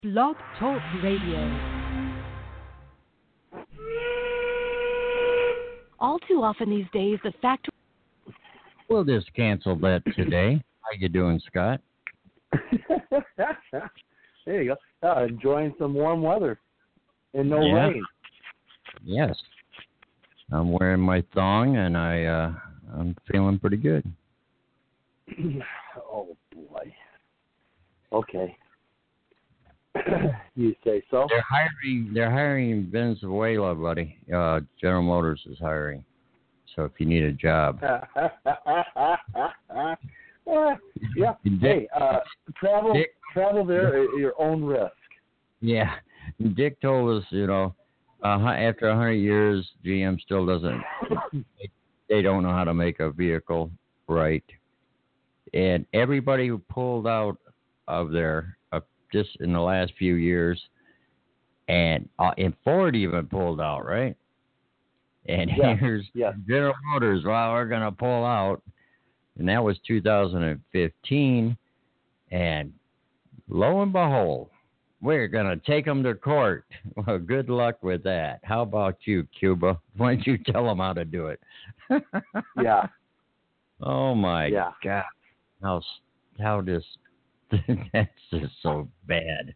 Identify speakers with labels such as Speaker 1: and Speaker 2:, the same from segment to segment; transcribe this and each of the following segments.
Speaker 1: Blog Talk Radio. All too often these days, the factory...
Speaker 2: We'll just cancel that today. How you doing, Scott?
Speaker 3: There you go. Enjoying some warm weather and no rain.
Speaker 2: Yes. I'm wearing my thong, and I'm feeling pretty good.
Speaker 3: Oh, boy. Okay. You say so?
Speaker 2: They're hiring in Venezuela, buddy. General Motors is hiring. So if you need a job.
Speaker 3: Yeah. Hey, travel there at your own risk.
Speaker 2: Yeah. Dick told us, after 100 years, GM still doesn't, they don't know how to make a vehicle right. And everybody who pulled out of there just in the last few years, and Ford even pulled out, right? And here's General Motors, well, we're going to pull out. And that was 2015. And lo and behold, we're going to take them to court. Well, good luck with that. How about you, Cuba? Why don't you tell them how to do it?
Speaker 3: Yeah.
Speaker 2: Oh, my God. How this... That's just so bad.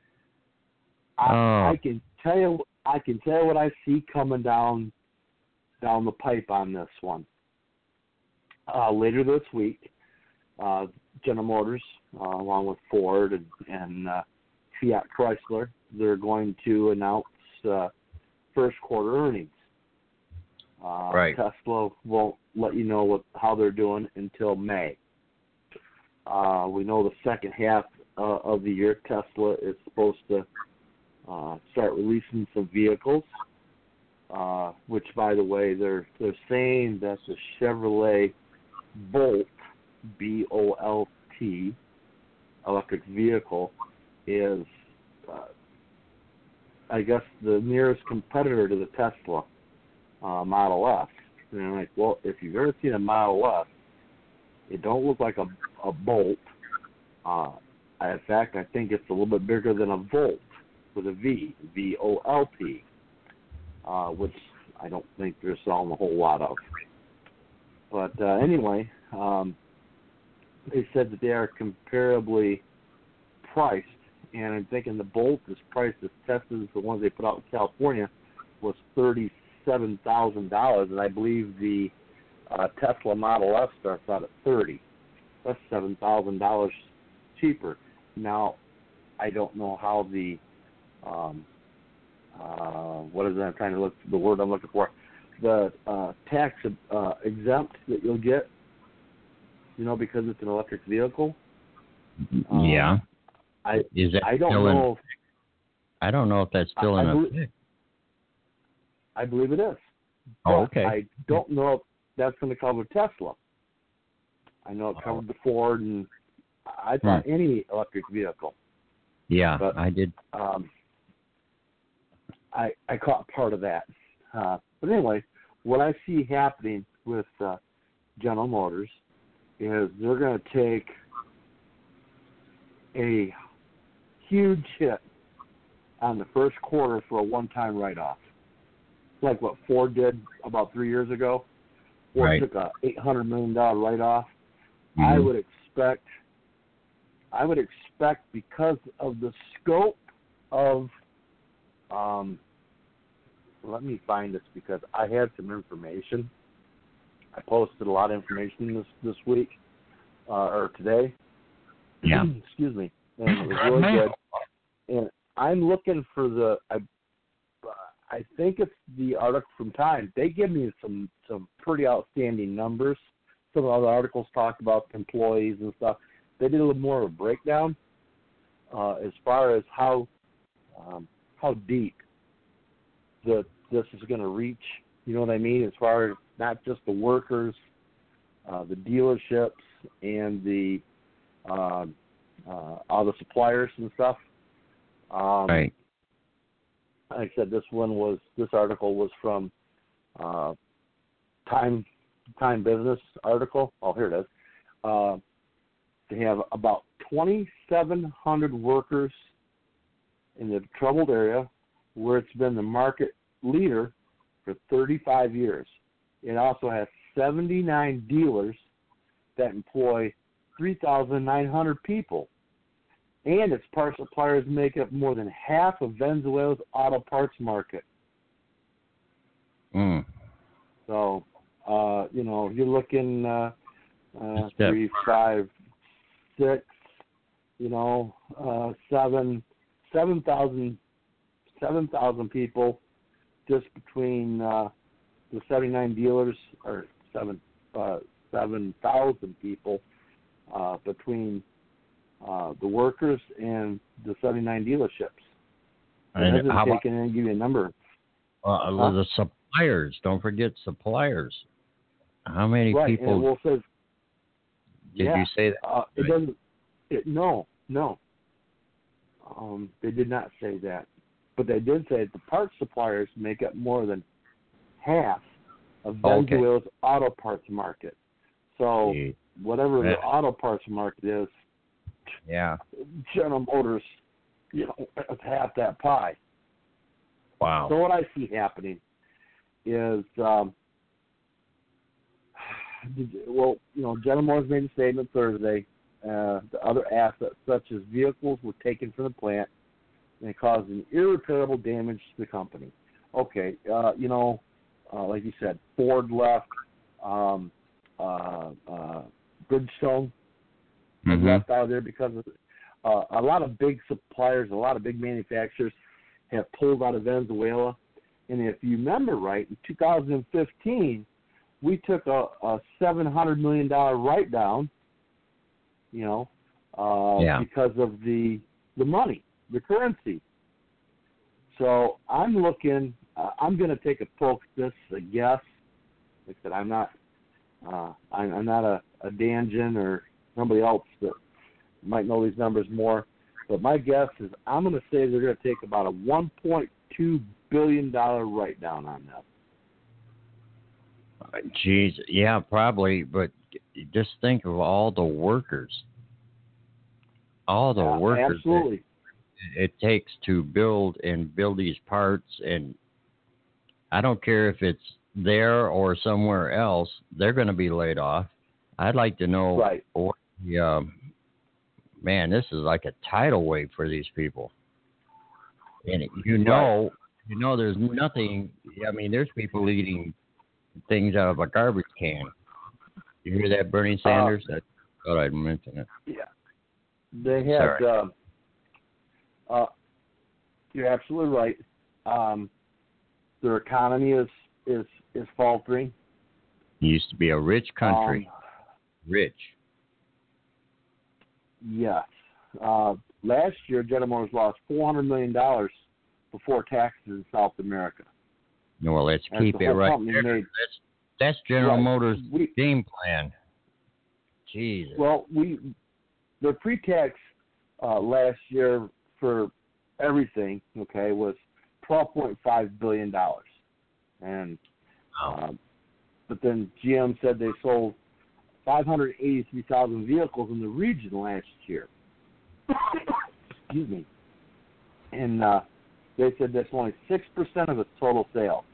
Speaker 3: I can tell you what I see coming down the pipe on this one. Later this week, General Motors, along with Ford and Fiat Chrysler, they're going to announce first quarter earnings.
Speaker 2: Right.
Speaker 3: Tesla won't let you know how they're doing until May. We know the second half of the year, Tesla is supposed to start releasing some vehicles, which, by the way, they're saying that the Chevrolet Bolt, B-O-L-T, electric vehicle is, I guess, the nearest competitor to the Tesla Model S. And I'm like, well, if you've ever seen a Model S, it don't look like a Bolt. In fact, I think it's a little bit bigger than a Volt with a V, V-O-L-T, which I don't think they're selling a whole lot of. But anyway, they said that they are comparably priced, and I'm thinking the Bolt is priced as tested as the ones they put out in California was $37,000, and I believe the Tesla Model S starts out at $30,000. That's $7,000 cheaper. Now, I don't know how the what is that? I'm trying to look the word I'm looking for. The tax exempt that you'll get, because it's an electric vehicle.
Speaker 2: Yeah.
Speaker 3: I don't know.
Speaker 2: I don't know if that's still in effect.
Speaker 3: I believe it is.
Speaker 2: Oh, okay.
Speaker 3: I don't know if that's going to cover Tesla. I know it covered the Ford, and I thought any electric vehicle.
Speaker 2: Yeah,
Speaker 3: but,
Speaker 2: I did.
Speaker 3: I caught part of that. But anyway, what I see happening with General Motors is they're going to take a huge hit on the first quarter for a one-time write-off, like what Ford did about 3 years ago. Ford took a $800 million write-off. Mm-hmm. I would expect because of the scope of let me find this because I had some information. I posted a lot of information this week or today.
Speaker 2: Yeah.
Speaker 3: Excuse me. And it was really good. And I'm looking for I think it's the article from Time. They give me some pretty outstanding numbers. Some of the articles talked about employees and stuff. They did a little more of a breakdown as far as how deep this is going to reach. You know what I mean? As far as not just the workers, the dealerships, and the all the suppliers and stuff.
Speaker 2: Right.
Speaker 3: Like I said, this article was from Time Business article. Oh, here it is. They have about 2,700 workers in the troubled area where it's been the market leader for 35 years. It also has 79 dealers that employ 3,900 people. And its parts suppliers make up more than half of Venezuela's auto parts market. So, you're looking 3, 5, 6, 7,000 people just between the 79 dealers, or 7,000 people between the workers and the 79 dealerships.
Speaker 2: And
Speaker 3: it doesn't take and give you a number.
Speaker 2: The suppliers, don't forget suppliers. How many people?
Speaker 3: And
Speaker 2: did you say that?
Speaker 3: It doesn't. No. They did not say that, but they did say the parts suppliers make up more than half of Venezuela's auto parts market. So whatever the auto parts market is, General Motors, is half that pie.
Speaker 2: Wow.
Speaker 3: So what I see happening is, General Motors made a statement Thursday. The other assets, such as vehicles, were taken from the plant and it caused an irreparable damage to the company. Okay, like you said, Ford left, Bridgestone left out of there because of a lot of big suppliers, a lot of big manufacturers have pulled out of Venezuela. And if you remember right, in 2015, we took a $700 million write-down, because of the money, the currency. So I'm looking. I'm going to take a poke. This a guess. Like I said, I'm not a Danjan or somebody else that might know these numbers more. But my guess is I'm going to say they're going to take about a $1.2 billion write-down on that.
Speaker 2: Geez, yeah, probably. But just think of all the workers. All the workers.
Speaker 3: Absolutely.
Speaker 2: It takes to build these parts, and I don't care if it's there or somewhere else, they're going to be laid off. I'd like to know what man, this is like a tidal wave for these people. And there's nothing. I mean, there's people eating things out of a garbage can. You hear that, Bernie Sanders? I thought I'd mention it.
Speaker 3: Yeah, they had. You're absolutely right. Their economy is faltering.
Speaker 2: It used to be a rich country. Rich.
Speaker 3: Yes. Last year, General Motors lost $400 million before taxes in South America.
Speaker 2: No, well, let's keep it right there. That's General Motors' game plan. Jesus.
Speaker 3: Well, their pre-tax last year for everything, was $12.5 billion. And but then GM said they sold 583,000 vehicles in the region last year. Excuse me. And they said that's only 6% of its total sales.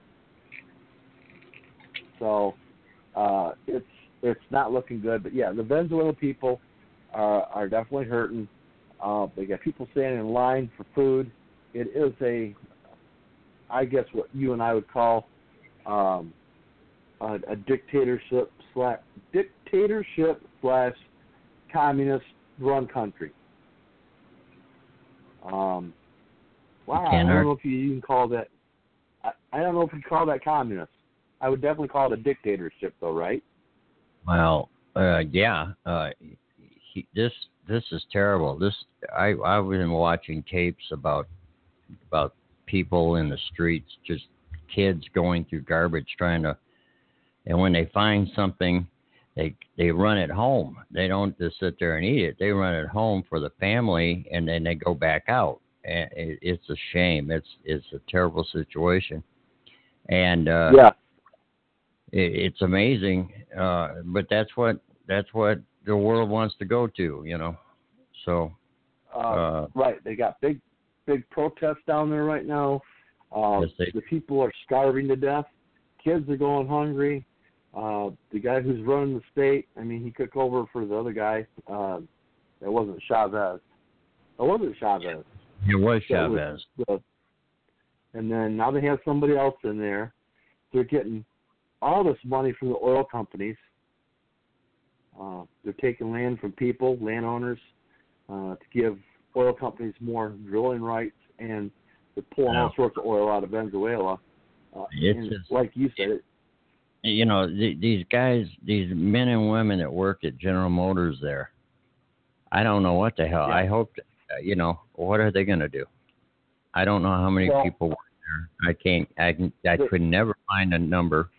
Speaker 3: So it's not looking good. But yeah, the Venezuelan people are definitely hurting. They got people standing in line for food. It is I guess what you and I would call a dictatorship / communist run country. Wow, I don't know if you even call that. I don't know if you call that communist. I would definitely call it a dictatorship, though, right?
Speaker 2: Well, yeah. This is terrible. I've been watching tapes about people in the streets, just kids going through garbage trying to, and when they find something, they run it home. They don't just sit there and eat it. They run it home for the family, and then they go back out. And it's a shame. It's a terrible situation, and it's amazing. But that's what the world wants to go to, So
Speaker 3: right, they got big big protests down there right now. The people are starving to death. Kids are going hungry. The guy who's running the state, I mean, he took over for the other guy. It wasn't Chavez. It was Chavez. And then now they have somebody else in there. They're getting all this money from the oil companies. They're taking land from people, landowners, to give oil companies more drilling rights, and they're pulling all sorts of oil out of Venezuela. Like you said,
Speaker 2: these guys, these men and women that work at General Motors there, I don't know what the hell. Yeah. I hope, what are they going to do? I don't know how many people work there. I could never find a number.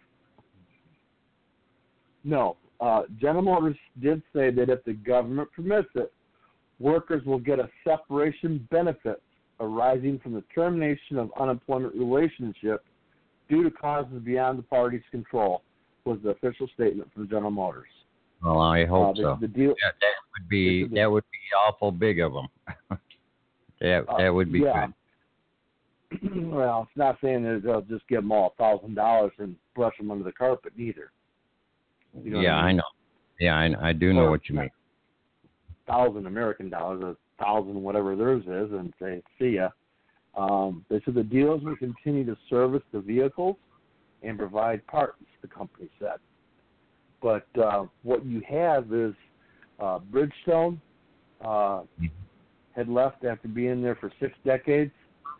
Speaker 3: No. General Motors did say that if the government permits it, workers will get a separation benefit arising from the termination of unemployment relationship due to causes beyond the party's control, was the official statement from General Motors.
Speaker 2: Well, I hope so. The deal, that would be awful big of them. that would be good.
Speaker 3: Well, it's not saying that they'll just give them all $1,000 and brush them under the carpet, neither.
Speaker 2: I know. Yeah, I do know what you mean.
Speaker 3: 1,000 American dollars, 1,000 whatever theirs is, and say, see ya. They said the dealers will continue to service the vehicles and provide parts, the company said. But what you have is Bridgestone had left after being there for 6 decades.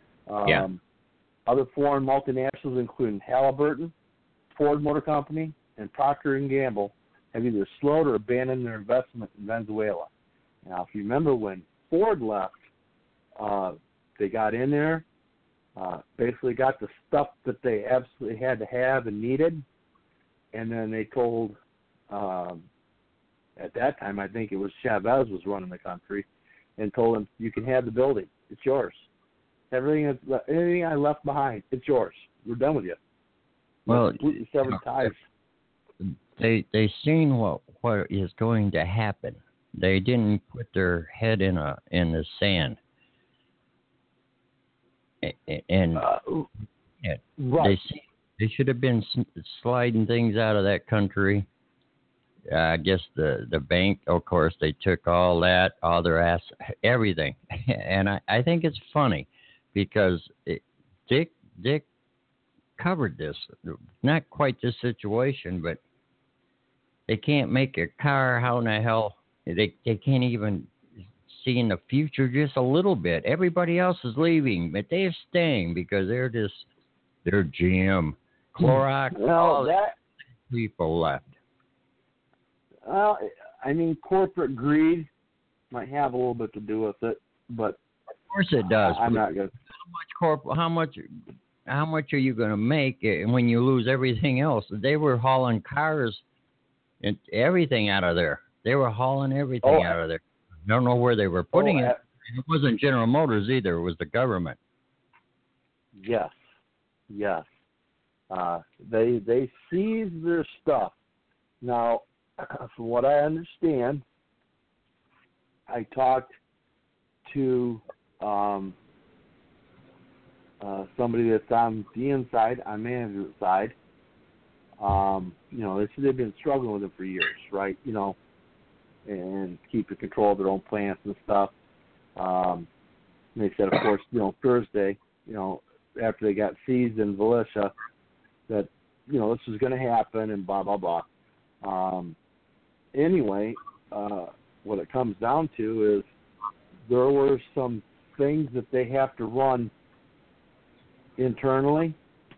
Speaker 3: Other foreign multinationals, including Halliburton, Ford Motor Company, and Procter & Gamble, have either slowed or abandoned their investment in Venezuela. Now, if you remember when Ford left, they got in there, basically got the stuff that they absolutely had to have and needed, and then they told, at that time, I think it was Chavez was running the country, and told him, you can have the building. It's yours. Anything I left behind, it's yours. We're done with you.
Speaker 2: Well,
Speaker 3: completely severed ties.
Speaker 2: They seen what is going to happen. They didn't put their head in the sand. And
Speaker 3: right.
Speaker 2: They should have been sliding things out of that country. I guess the bank, of course, they took all that, all their everything. And I think it's funny because Dick covered this. Not quite this situation, but they can't make a car. How in the hell? They can't even see in the future just a little bit. Everybody else is leaving, but they're staying because they're GM, Clorox. All that people left.
Speaker 3: Well, I mean, corporate greed might have a little bit to do with it, but
Speaker 2: of course it does.
Speaker 3: I'm not going.
Speaker 2: How much are you going to make when you lose everything else? They were hauling cars and everything out of there. They were hauling everything out of there. I don't know where they were putting it. It wasn't General Motors either. It was the government.
Speaker 3: Yes. They seized their stuff. Now, from what I understand, I talked to somebody that's on the inside, on management side. They said they've been struggling with it for years, right? And keeping control of their own plants and stuff. They said, of course, Thursday, after they got seized in Volusia, that, this was going to happen and blah, blah, blah. Anyway, what it comes down to is there were some things that they have to run internally,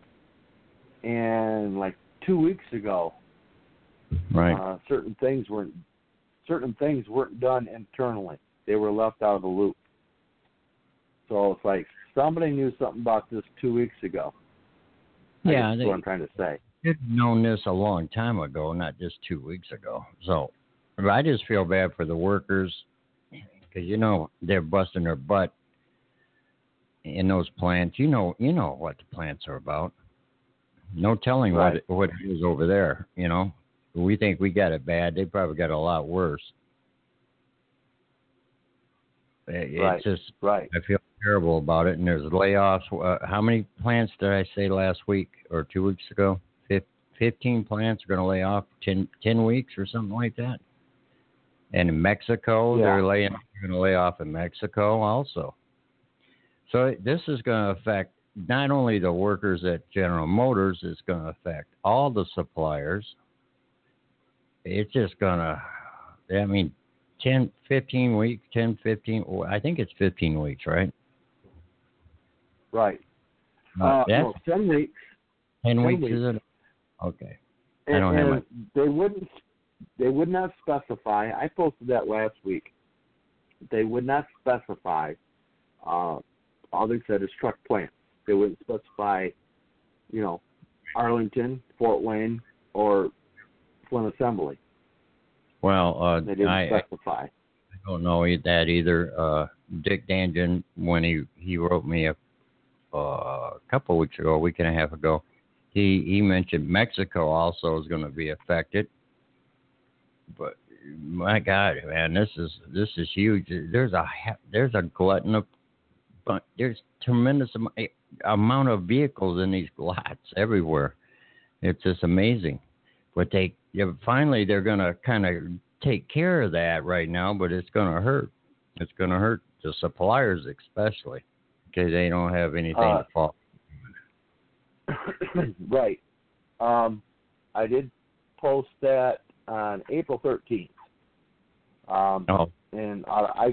Speaker 3: and like 2 weeks ago,
Speaker 2: right,
Speaker 3: certain things weren't done internally. They were left out of the loop. So it's like somebody knew something about this 2 weeks ago.
Speaker 2: Yeah,
Speaker 3: that's what I'm trying to say.
Speaker 2: They've known this a long time ago, not just 2 weeks ago. So I just feel bad for the workers because they're busting their butt in those plants. You know what the plants are about. No telling what it is over there. We think we got it bad. They probably got a lot worse. It's just I feel terrible about it, and there's layoffs. How many plants did I say last week or 2 weeks ago? 15 plants are going to lay off 10 weeks or something like that. And in Mexico, they're going to lay off in Mexico also. So this is going to affect not only the workers at General Motors, it's going to affect all the suppliers. It's just going to, 15 weeks, I think it's 15 weeks, right?
Speaker 3: Right.
Speaker 2: No,
Speaker 3: 10 weeks.
Speaker 2: 10 weeks, is it? Okay. I don't have my...
Speaker 3: They would not specify. I posted that last week. They would not specify. All they said is truck plants. They wouldn't specify, Arlington, Fort Wayne, or Flint Assembly.
Speaker 2: Well,
Speaker 3: they didn't specify.
Speaker 2: I don't know that either. Dick Dangen, when he wrote me a couple of weeks ago, a week and a half ago, he mentioned Mexico also is going to be affected. But my God, man, this is huge. There's a glutton of, but there's tremendous amount of vehicles in these lots everywhere. It's just amazing. But finally they're going to kind of take care of that right now, but it's going to hurt. It's going to hurt the suppliers especially because they don't have anything to fall.
Speaker 3: Right. I did post that on April 13th. And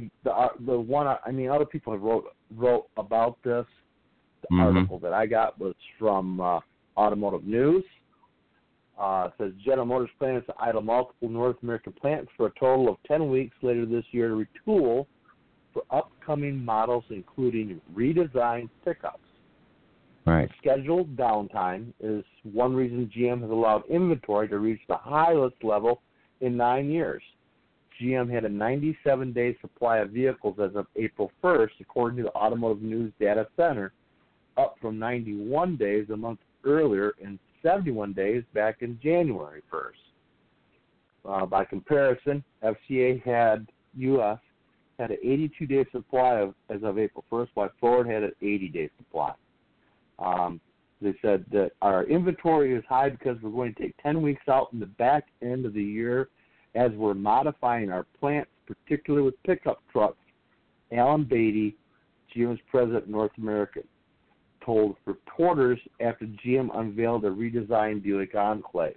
Speaker 3: other people have wrote about this. The article that I got was from Automotive News. It says General Motors plans to idle multiple North American plants for a total of 10 weeks later this year to retool for upcoming models, including redesigned pickups.
Speaker 2: Right.
Speaker 3: Scheduled downtime is one reason GM has allowed inventory to reach the highest level in 9 years. GM had a 97-day supply of vehicles as of April 1st, according to the Automotive News Data Center, up from 91 days a month earlier and 71 days back in January 1st. By comparison, FCA U.S. had an 82-day supply as of April 1st, while Ford had an 80-day supply. They said that our inventory is high because we're going to take 10 weeks out in the back end of the year as we're modifying our plants, particularly with pickup trucks. Alan Beatty, GM's president of North America, told reporters after GM unveiled a redesigned Buick Enclave.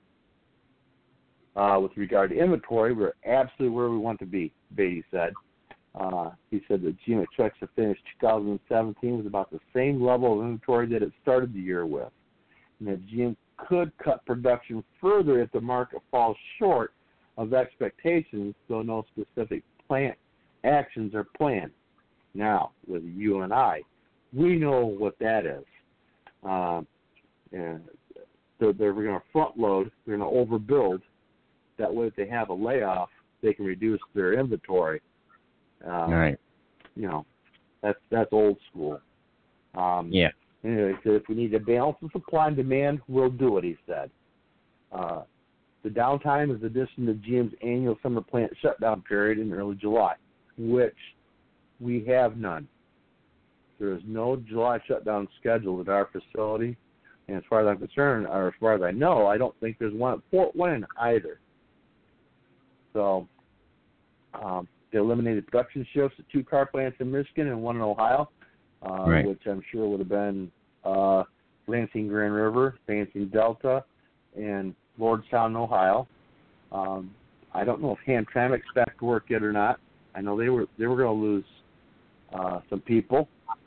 Speaker 3: With regard to inventory, we're absolutely where we want to be, Beatty said. He said that GM expects to finish 2017 with about the same level of inventory that it started the year with, and that GM could cut production further if the market falls short of expectations, though no specific plant actions are planned. Now, with you and I, we know what that is. And they're going to front load, they're going to overbuild. That way, if they have a layoff, they can reduce their inventory.
Speaker 2: Right.
Speaker 3: That's old school.
Speaker 2: Yeah.
Speaker 3: Anyway, he said if we need to balance the supply and demand, we'll do it, he said. The downtime is addition to GM's annual summer plant shutdown period in early July, which we have none. There is no July shutdown scheduled at our facility, and as far as I'm concerned, or as far as I know, I don't think there's one at Fort Wayne either. So they eliminated production shifts at 2 car plants in Michigan and 1 in Ohio,
Speaker 2: right.
Speaker 3: Which I'm sure would have been Lansing Grand River, Lansing Delta, and Lordstown, Ohio. I don't know if Hamtramck's back to work yet or not. I know they were going to lose some people.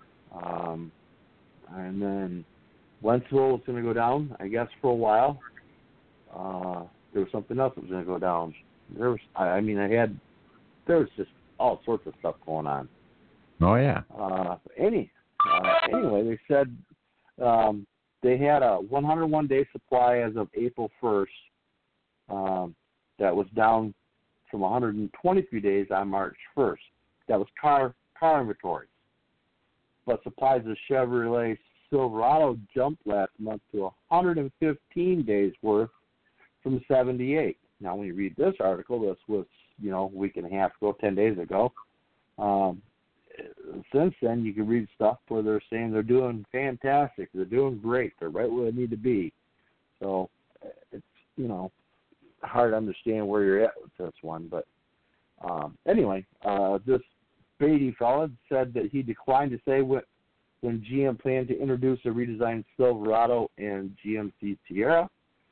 Speaker 3: And then Wentzville was going to go down, I guess, for a while. There was something else that was going to go down. There was just all sorts of stuff going on.
Speaker 2: Oh, yeah.
Speaker 3: Anyway, they said they had a 101-day supply as of April 1st. That was down from 123 days on March 1st. That was car inventory. But supplies of Chevrolet Silverado jumped last month to 115 days worth from 78. Now, when you read this article, this was, a week and a half ago, 10 days ago. since then, you can read stuff where they're saying they're doing fantastic, they're doing great, they're right where they need to be. So it's, hard to understand where you're at with this one. But anyway, this Beatty fella said that he declined to say when GM planned to introduce a redesigned Silverado and GMC Sierra.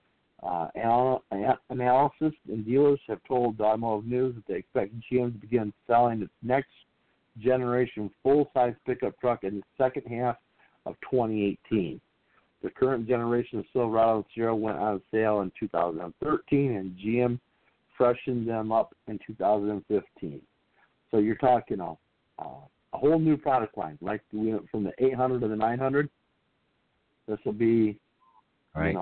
Speaker 3: Analysis and dealers have told Automotive News that they expect GM to begin selling its next generation full-size pickup truck in the second half of 2018. The current generation of Silverado and Sierra went on sale in 2013, and GM freshened them up in 2015. So you're talking a whole new product line, like we went from the 800 to the 900. This will be,
Speaker 2: right.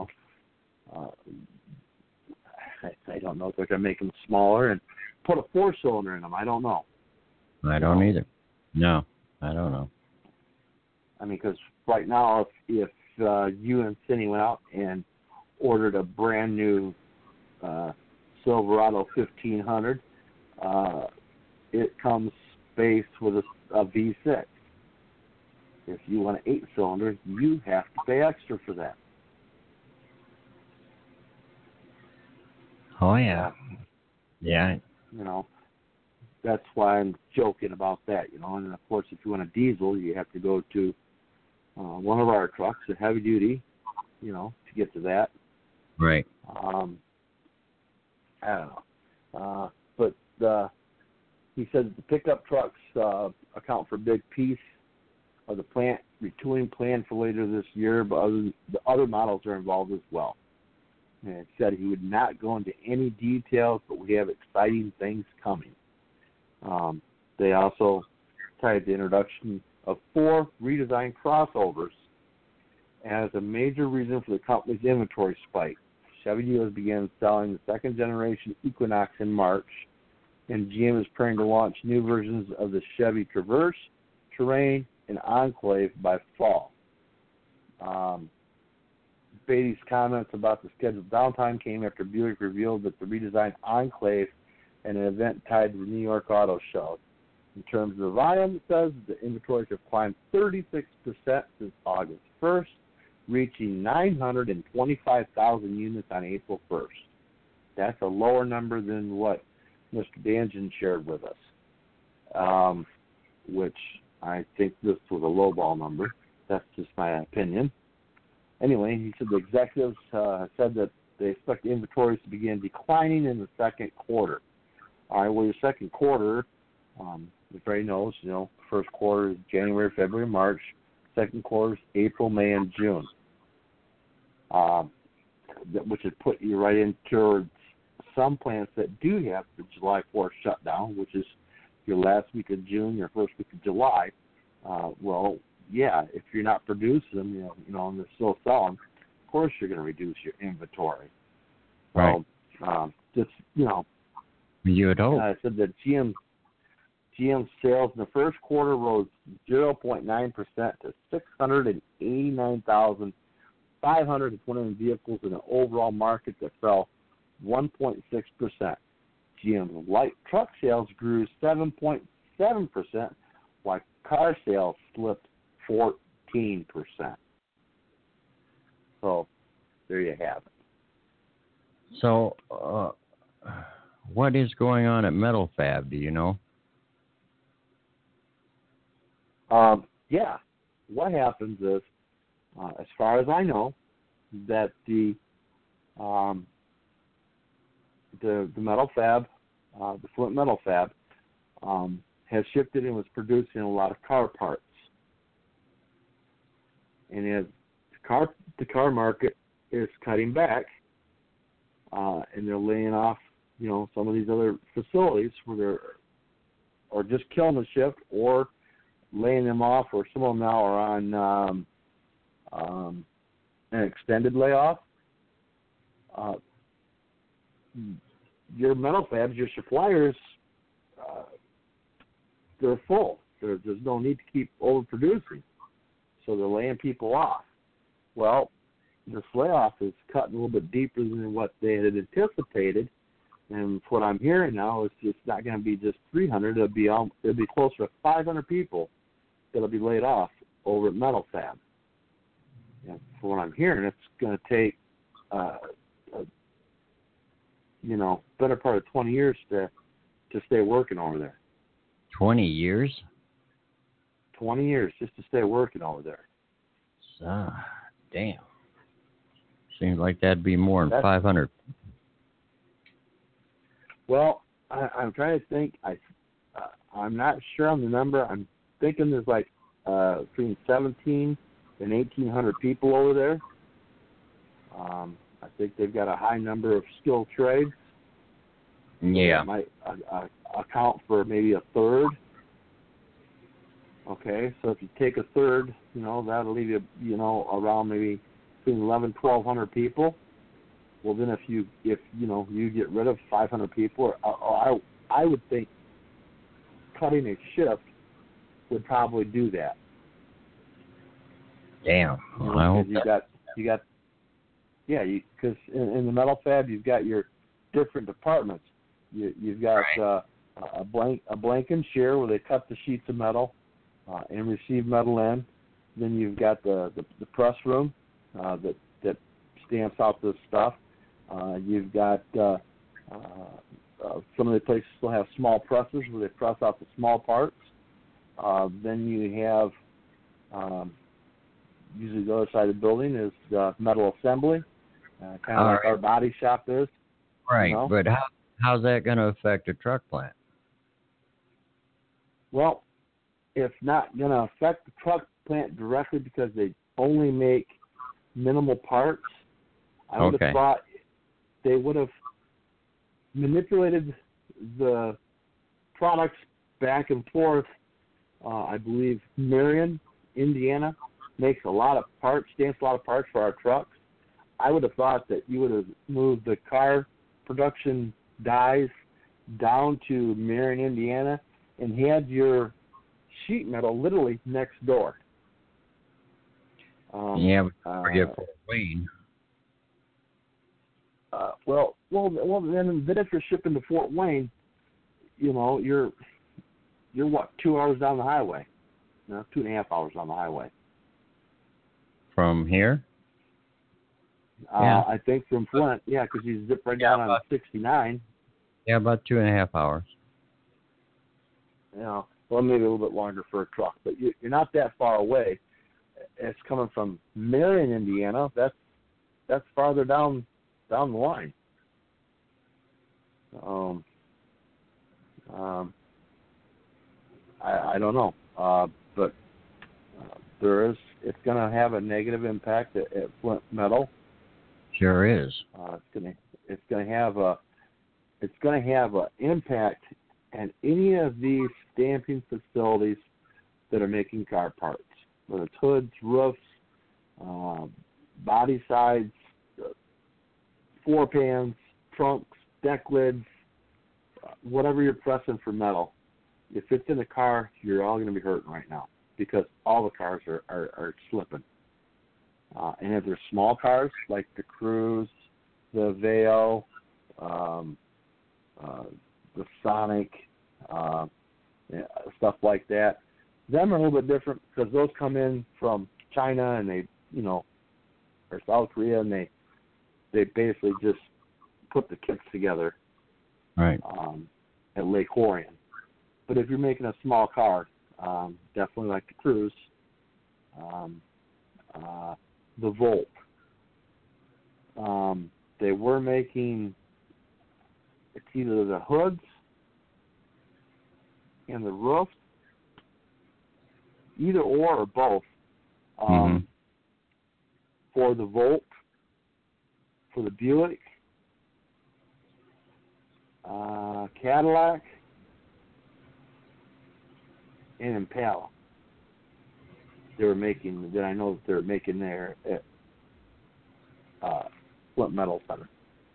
Speaker 3: I don't know if they're going to make them smaller and put a 4-cylinder in them. I don't know.
Speaker 2: I don't either. No, I don't know.
Speaker 3: I mean, because right now, if you and Cindy went out and ordered a brand new Silverado 1500, it comes based with a V6. If you want an 8-cylinder, you have to pay extra for that.
Speaker 2: Oh, yeah. Yeah.
Speaker 3: That's why I'm joking about that, And, of course, if you want a diesel, you have to go to one of our trucks, a heavy duty, to get to that.
Speaker 2: Right.
Speaker 3: I don't know. But he said that the pickup trucks account for a big piece of the plant retooling plan for later this year, but the other models are involved as well. And it said he would not go into any details, but we have exciting things coming. They also tied the introduction of 4 redesigned crossovers as a major reason for the company's inventory spike. Chevy dealers began selling the second-generation Equinox in March, and GM is preparing to launch new versions of the Chevy Traverse, Terrain, and Enclave by fall. Beatty's comments about the scheduled downtime came after Buick revealed that the redesigned Enclave and an event tied to the New York Auto Show. In terms of the volume, it says the inventories have climbed 36% since August 1st, reaching 925,000 units on April 1st. That's a lower number than what Mr. Danjan shared with us, which I think this was a lowball number. That's just my opinion. Anyway, he said the executives said that they expect the inventories to begin declining in the second quarter. All right, well, your second quarter, everybody knows, first quarter is January, February, March. Second quarter is April, May, and June, which would put you right in towards some plants that do have the July 4th shutdown, which is your last week of June, your first week of July. Well, yeah, if you're not producing them, and they're still selling, of course you're going to reduce your inventory.
Speaker 2: Right.
Speaker 3: So,
Speaker 2: you would hope.
Speaker 3: I said that GM sales in the first quarter rose 0.9% to 689,521 vehicles in an overall market that fell 1.6%. GM's light truck sales grew 7.7%, while car sales slipped 14%. So there you have it.
Speaker 2: So what is going on at Metal Fab? Do you know?
Speaker 3: Yeah. What happens is, as far as I know, that the Metal Fab, the Flint Metal Fab, has shifted and was producing a lot of car parts. And as the car market is cutting back, and they're laying off, some of these other facilities where they're or just killing the shift or laying them off, or some of them now are on an extended layoff. Your metal fabs, your suppliers, they're full. There's no need to keep overproducing, so they're laying people off. Well, this layoff is cutting a little bit deeper than what they had anticipated, And what I'm hearing now is it's not going to be just 300. It'll be closer to 500 people that'll be laid off over at Metal Fab. And from what I'm hearing, it's going to take, better part of 20 years to stay working over there.
Speaker 2: 20 years?
Speaker 3: 20 years just to stay working over there.
Speaker 2: Damn. Seems like that'd be more than 500.
Speaker 3: Well, I'm trying to think. I'm not sure on the number. I'm thinking there's like between 17 and 1,800 people over there. I think they've got a high number of skilled trades.
Speaker 2: Yeah.
Speaker 3: That might account for maybe a third. Okay, so if you take a third, that'll leave you, around maybe between 1,100 people. Well, then if you get rid of 500 people, I would think cutting a shift would probably do that.
Speaker 2: Damn. Well, I hope
Speaker 3: because in the Metal Fab you've got your different departments. You've got a blank and shear where they cut the sheets of metal and receive metal in. Then you've got the press room that stamps out this stuff. You've got some of the places still have small presses where they press out the small parts. Then you have usually the other side of the building is metal assembly, kind of like our body shop is.
Speaker 2: Right, but how's that going to affect a truck plant?
Speaker 3: Well, it's not going to affect the truck plant directly because they only make minimal parts. I would have thought they would have manipulated the products back and forth. I believe Marion, Indiana, makes a lot of parts, stamps a lot of parts for our trucks. I would have thought that you would have moved the car production dies down to Marion, Indiana, and had your sheet metal literally next door.
Speaker 2: Forget Fort Wayne.
Speaker 3: Well, then if you're shipping to Fort Wayne, you're what, 2 hours down the highway? No, 2.5 hours down the highway.
Speaker 2: From here?
Speaker 3: I think from Flint, because you zip right down on 69.
Speaker 2: Yeah, about 2.5 hours.
Speaker 3: Well, maybe a little bit longer for a truck, but you're not that far away. It's coming from Marion, Indiana. That's farther down the line. I don't know, but it's going to have a negative impact at Flint Metal.
Speaker 2: Sure is.
Speaker 3: It's going to have an impact at any of these stamping facilities that are making car parts, whether it's hoods, roofs, body sides, floor pans, trunks, deck lids, whatever you're pressing for metal. If it's in a car, you're all going to be hurting right now because all the cars are slipping. And if they're small cars like the Cruze, the Veo, the Sonic, stuff like that, them are a little bit different because those come in from China and they, or South Korea, and they basically just put the kits together,
Speaker 2: right,
Speaker 3: at Lake Orion. But if you're making a small car, definitely like the Cruze, the Volt, they were making, it's either the hoods and the roof, either or both, for the Volt, for the Buick, Cadillac, and Impala. They were making, that I know that they were making there at Flint Metal Center.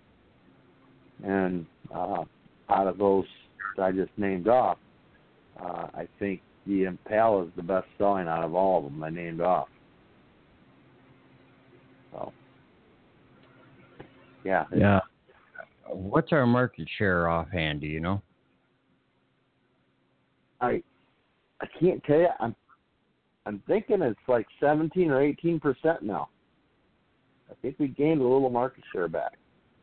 Speaker 3: And out of those that I just named off, I think the Impala is the best selling out of all of them I named off. So, yeah.
Speaker 2: What's our market share offhand? Do you know?
Speaker 3: I can't tell you. I'm thinking it's like 17 or 18% now. I think we gained a little market share back.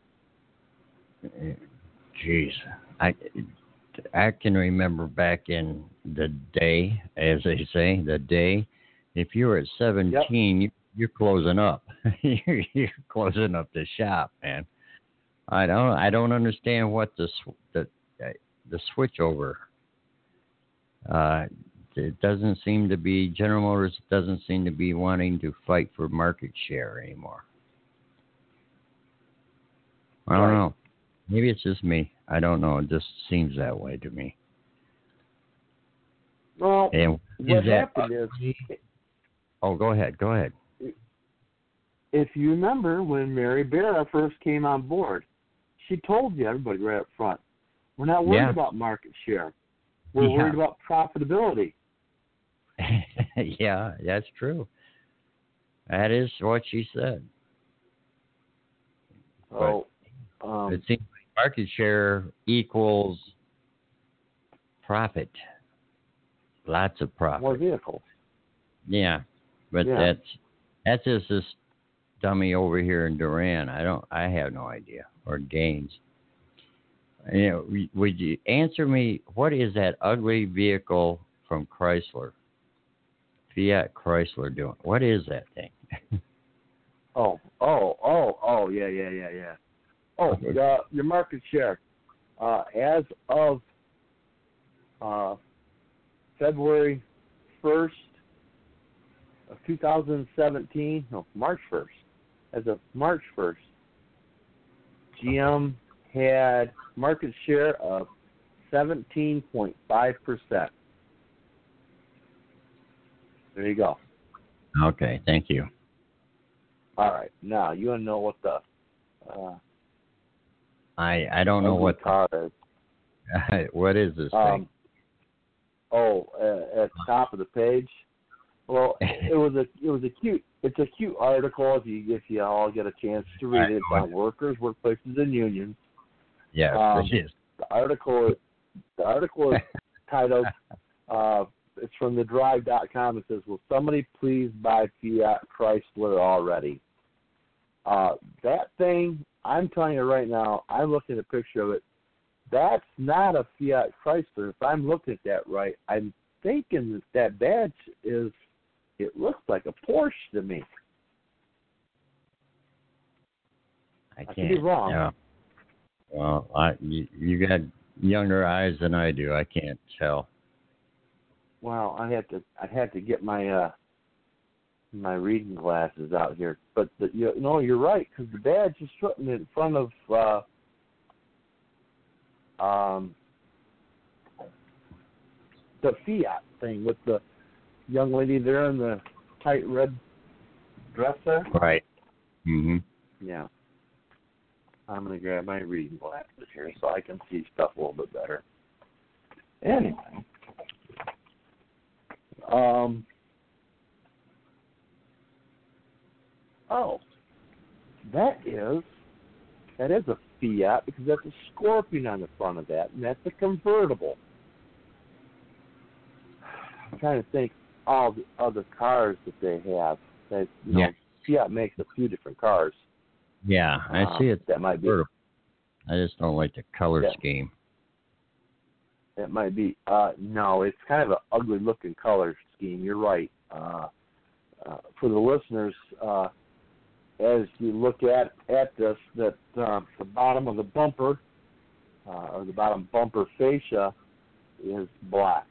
Speaker 2: Jeez, I can remember back in the day, as they say, the day. If you were at 17, you're closing up. You're closing up the shop, man. I don't understand what the switch over. It doesn't seem to be General Motors doesn't seem to be wanting to fight for market share anymore. I don't know. Maybe it's just me. I don't know. It just seems that way to me.
Speaker 3: Well,
Speaker 2: and
Speaker 3: what happened is...
Speaker 2: Oh, go ahead. Go ahead.
Speaker 3: If you remember when Mary Barra first came on board, she told you, everybody right up front, we're not worried about market share. We're worried about profitability.
Speaker 2: Yeah, that's true. That is what she said.
Speaker 3: So,
Speaker 2: it seems like market share equals profit. Lots of profit.
Speaker 3: More vehicles.
Speaker 2: Yeah, but that's just this dummy over here in Duran. I have no idea. Or Gaines. You know, would you answer me? What is that ugly vehicle from Chrysler? Fiat Chrysler doing? What is that thing?
Speaker 3: Oh, yeah. Oh, your market share. As of February 1st of 2017, no, March 1st. As of March 1st, GM had market share of 17.5%. There you go.
Speaker 2: Okay, thank you.
Speaker 3: All right, now you want to know what the
Speaker 2: I don't know what
Speaker 3: car is.
Speaker 2: What is this thing?
Speaker 3: At the top of the page. Well, it's a cute article if you all get a chance to read it. It's on workers, workplaces, and unions.
Speaker 2: Yes, it is.
Speaker 3: The article is titled. It's from thedrive.com. It says, "Will somebody please buy Fiat Chrysler already?" That thing, I'm telling you right now, I'm looking at a picture of it. That's not a Fiat Chrysler. If I'm looking at that right, I'm thinking that badge is. It looks like a Porsche to me.
Speaker 2: I
Speaker 3: could be wrong.
Speaker 2: Yeah. Well, you got younger eyes than I do. I can't tell.
Speaker 3: Well, I had to get my my reading glasses out here. But you're right, because the badge is putting it in front of the Fiat thing with the young lady there in the tight red dress there.
Speaker 2: Right. Mhm.
Speaker 3: Yeah. I'm gonna grab my reading glasses here so I can see stuff a little bit better. Anyway. That is a Fiat because that's a Scorpion on the front of that, and that's a convertible. I'm trying to think all the other cars that they have. That Fiat makes a few different cars.
Speaker 2: Yeah, I see it.
Speaker 3: That might be.
Speaker 2: I just don't like the color scheme.
Speaker 3: That might be. No, it's kind of an ugly looking color scheme. You're right. For the listeners, as you look at this, that the bottom of the bumper, or the bottom bumper fascia, is black.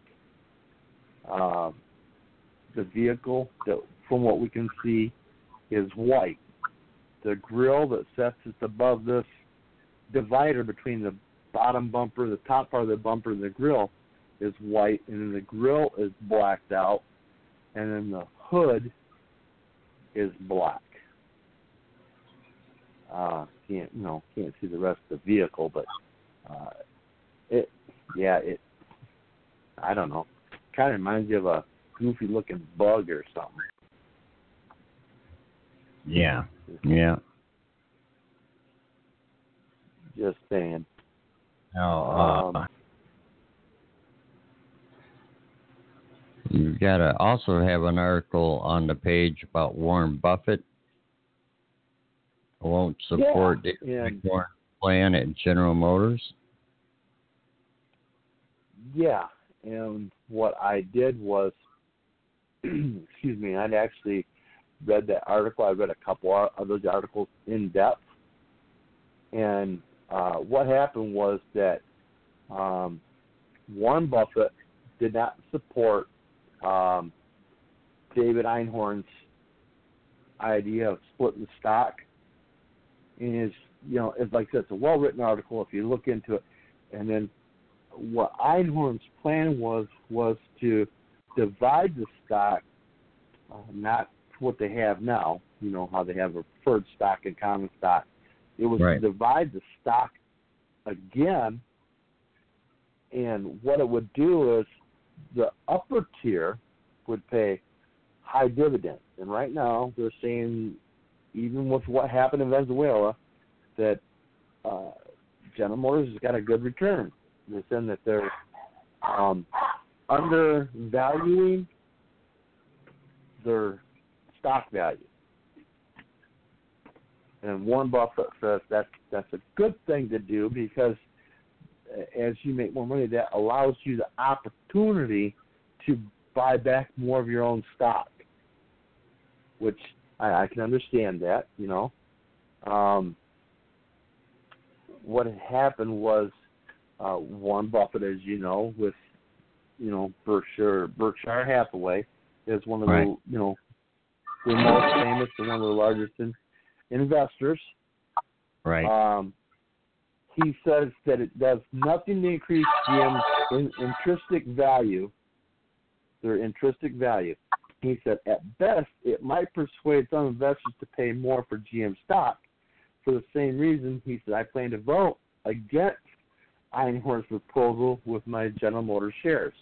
Speaker 3: The vehicle, from what we can see, is white. The grille that sits above this divider between the bottom bumper, the top part of the bumper, and the grille is white, and then the grille is blacked out, and then the hood is black. Can't see the rest of the vehicle, but I don't know. Kind of reminds you of a goofy looking bug or something.
Speaker 2: Yeah.
Speaker 3: Just saying.
Speaker 2: Now, you've got to also have an article on the page about Warren Buffett. Won't support the Warren plan at General Motors.
Speaker 3: Yeah, and what I did was, excuse me, I'd actually read that article. I read a couple of those articles in depth. And what happened was that Warren Buffett did not support David Einhorn's idea of splitting the stock. And it's like I said, it's a well-written article if you look into it. And then what Einhorn's plan was to divide the stock, not what they have now, how they have a preferred stock and common stock. It was to divide the stock again, and what it would do is the upper tier would pay high dividends. And right now they're saying, even with what happened in Venezuela, that General Motors has got a good return. They're saying that they're undervaluing their stock value. And Warren Buffett says that's a good thing to do, because as you make more money, that allows you the opportunity to buy back more of your own stock, which I can understand that, What had happened was Warren Buffett, as you know, with Berkshire Hathaway is one of the the most famous and one of the largest investors.
Speaker 2: Right.
Speaker 3: He says that it does nothing to increase GM's intrinsic value. Their intrinsic value. He said, at best, it might persuade some investors to pay more for GM stock. For the same reason, he said, I plan to vote against Einhorn's proposal with my General Motors shares.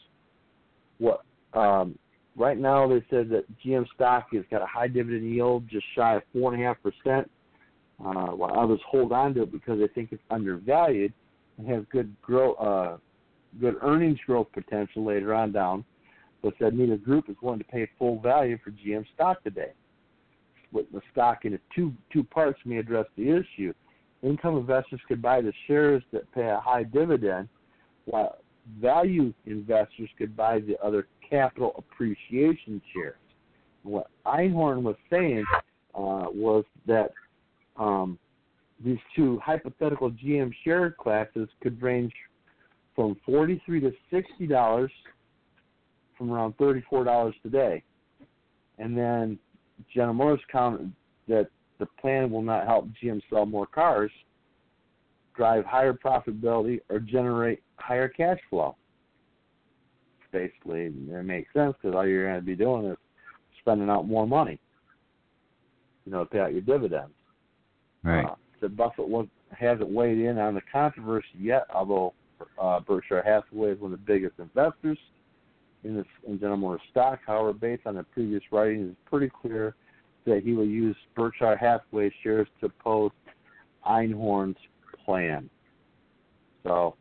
Speaker 3: Right now, they said that GM stock has got a high dividend yield, just shy of 4.5%, while others hold on to it because they think it's undervalued and has good earnings growth potential later on down. But said neither group is willing to pay full value for GM stock today. Split the stock into two parts may address the issue. Income investors could buy the shares that pay a high dividend, while value investors could buy the other capital appreciation shares. And what Einhorn was saying was that these two hypothetical GM share classes could range from $43 to $60, from around $34 today. And then General Motors counted that the plan will not help GM sell more cars, drive higher profitability, or generate higher cash flow. Basically, it makes sense because all you're going to be doing is spending out more money, to pay out your dividends.
Speaker 2: Right.
Speaker 3: So Buffett hasn't weighed in on the controversy yet, although Berkshire Hathaway is one of the biggest investors in General Motors stock. However, based on the previous writing, it's pretty clear that he will use Berkshire Hathaway shares to oppose Einhorn's plan. So,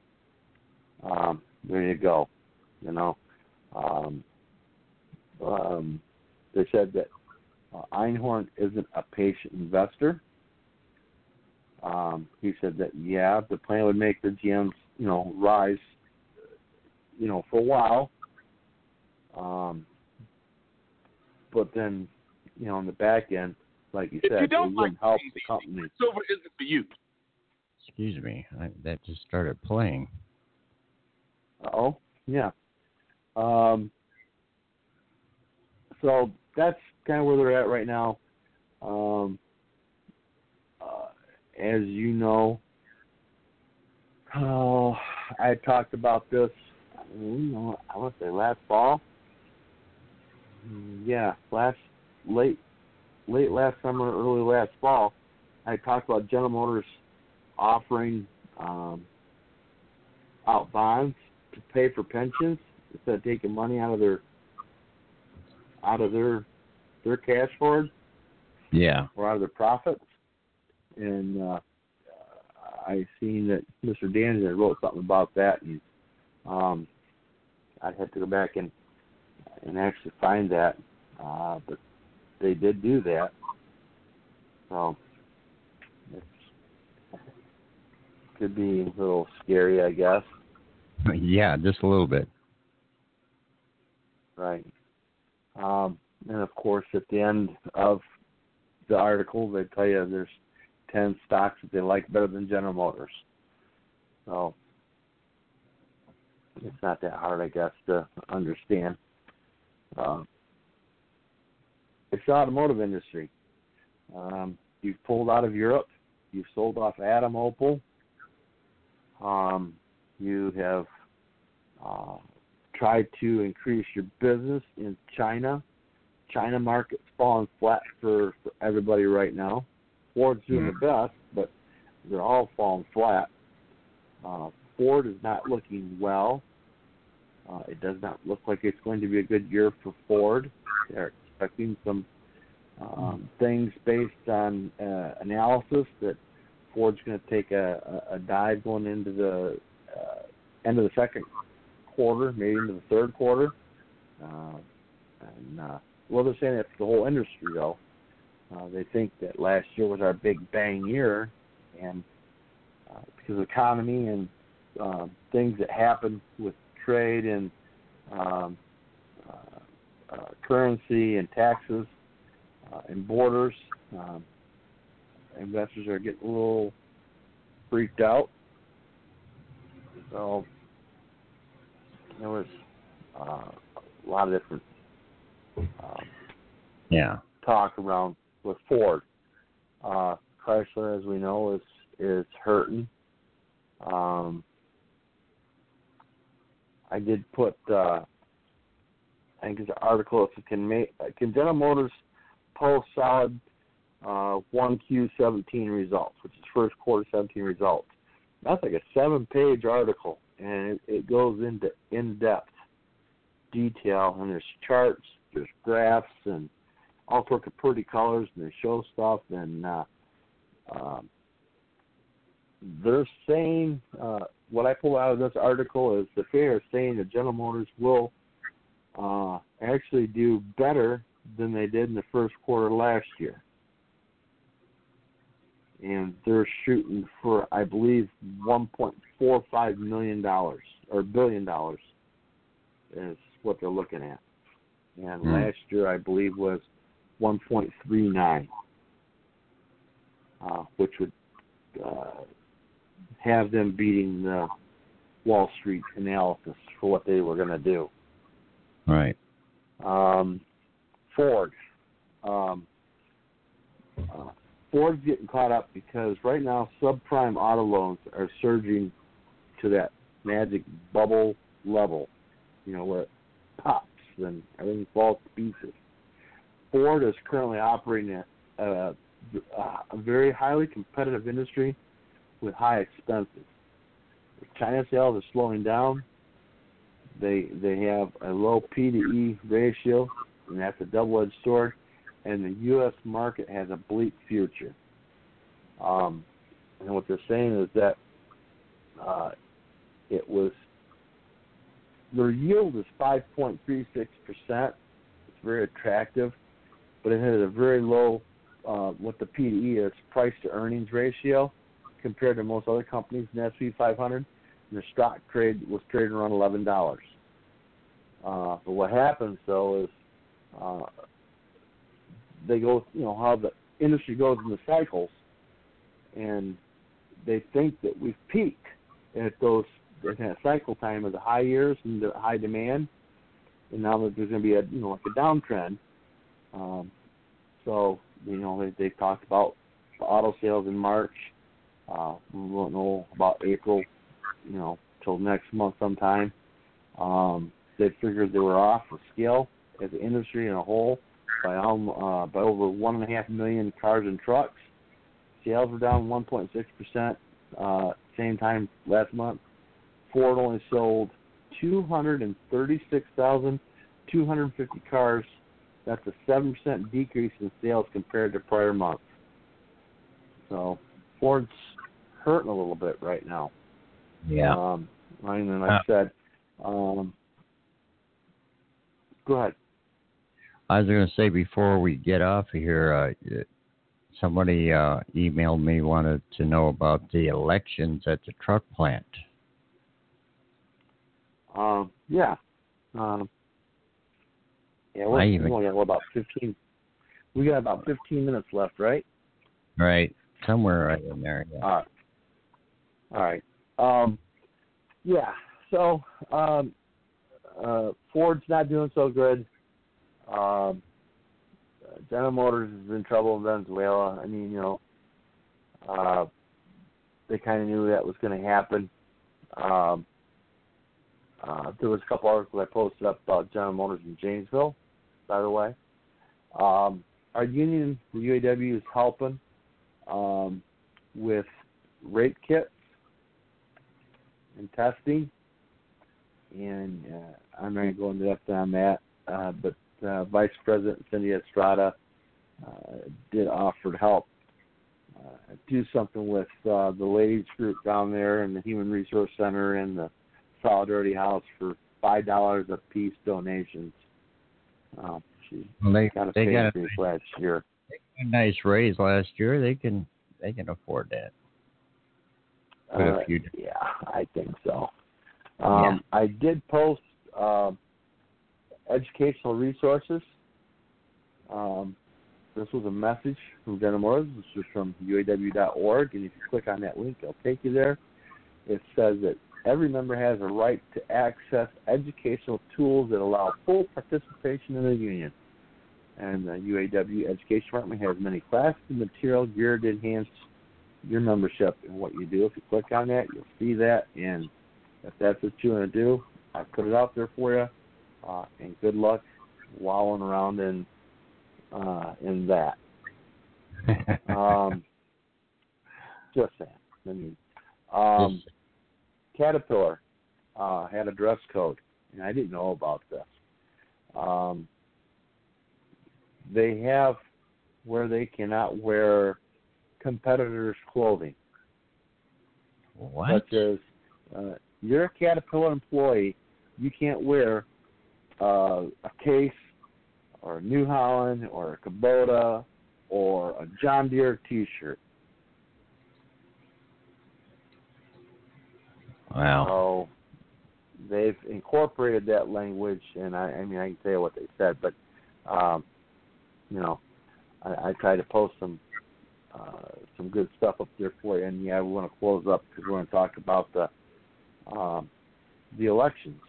Speaker 3: there you go. They said that Einhorn isn't a patient investor. He said that, the plan would make the GMs, rise, for a while. But then, on the back end, like you said, it wouldn't help the company.
Speaker 4: Silver isn't for you.
Speaker 2: Excuse me, that just started playing.
Speaker 3: Oh, yeah. So that's kind of where they're at right now. As you know, I talked about this, I want to say last fall. Yeah, late last summer, early last fall, I talked about General Motors offering out bonds to pay for pensions instead of taking money out of their cash hoard.
Speaker 2: Yeah.
Speaker 3: Or out of their profits. And I seen that Mr. Danzig wrote something about that, and I'd have to go back and actually find that, but they did do that. So it could be a little scary, I guess.
Speaker 2: Yeah, just a little bit.
Speaker 3: Right. And of course, at the end of the article, they tell you there's 10 stocks that they like better than General Motors. So it's not that hard, I guess, to understand. It's the automotive industry. You've pulled out of Europe. You've sold off Adam Opel. You have tried to increase your business in China. China market's falling flat for everybody right now. Ford's doing the best, but they're all falling flat. Ford is not looking well. It does not look like it's going to be a good year for Ford. They're expecting some things based on analysis that Ford's going to take a dive going into the end of the second quarter, maybe into the third quarter. Well, they're saying that's the whole industry, though. They think that last year was our big bang year, and because of the economy and things that happened with trade and currency and taxes and borders, investors are getting a little freaked out. So there was a lot of different talk around with Ford. Chrysler, as we know, is hurting. I did put, I think it's an article, can General Motors post solid 1Q17 results, which is first quarter 17 results. That's like a 7-page article, and it goes into in-depth detail, and there's charts, there's graphs, and all sorts of pretty colors, and they show stuff, and they're saying, what I pulled out of this article is that they are saying that General Motors will actually do better than they did in the first quarter last year. And they're shooting for, I believe, $1.45 million or $1 billion is what they're looking at. And last year, I believe, was 1.39, which would have them beating the Wall Street analysis for what they were going to do.
Speaker 2: Right.
Speaker 3: Ford. Ford's getting caught up because right now subprime auto loans are surging to that magic bubble level, where it pops and everything falls to pieces. Ford is currently operating at a very highly competitive industry with high expenses. China sales are slowing down. They have a low P/E ratio, and that's a double-edged sword. And the U.S. market has a bleak future. And what they're saying is that their yield is 5.36%. It's very attractive, but it has a very low, what the P/E is, price to earnings ratio, compared to most other companies in the S&P 500. And their stock was trading around $11. But what happens, though, is they go, how the industry goes in the cycles, and they think that we've peaked at that cycle time of the high years and the high demand, and now that there's going to be like a downtrend. So they talked about the auto sales in March. We won't know about April, till next month sometime. They figured they were off the scale as an industry in a whole by over 1.5 million cars and trucks. Sales were down 1.6%. Same time last month. Ford only sold 236,250 cars. That's a 7% decrease in sales compared to prior months. So Ford's hurting a little bit right now.
Speaker 2: Yeah.
Speaker 3: And then like I said, go ahead.
Speaker 2: I was going to say before we get off of here, somebody emailed me, wanted to know about the elections at the truck plant.
Speaker 3: Yeah. We only got about 15. We got about 15 minutes left, right?
Speaker 2: Right. Somewhere right in there. Yeah.
Speaker 3: All right. Yeah. So Ford's not doing so good. General Motors is in trouble in Venezuela. I mean, they kind of knew that was going to happen. There was a couple articles I posted up about General Motors in Janesville, by the way. Our union, the UAW, is helping with rape kits and testing, and I'm not going to go into depth on that, but Vice President Cindy Estrada did offer to help do something with the ladies group down there and the Human Resource Center and the Solidarity House for $5 a piece donations. She got a increase last year.
Speaker 2: They got a nice raise last year. They can afford that.
Speaker 3: Yeah, I think so. I did post educational resources. This was a message from General Motors. This was from UAW.org, and if you click on that link, it'll take you there. It says that every member has a right to access educational tools that allow full participation in the union. And the UAW Education Department has many classes and material geared to enhance your membership and what you do. If you click on that, you'll see that. And if that's what you want to do, I put it out there for you. And good luck wallowing around in that. Just saying. I mean, Caterpillar had a dress code, and I didn't know about this. They have where they cannot wear competitors' clothing.
Speaker 2: What?
Speaker 3: Such as, you're a Caterpillar employee, you can't wear a Case or a New Holland or a Kubota or a John Deere T-shirt.
Speaker 2: Wow.
Speaker 3: So they've incorporated that language, and I can tell you what they said, but I try to post some good stuff up there for you. And yeah, we want to close up because we're going to talk about the elections.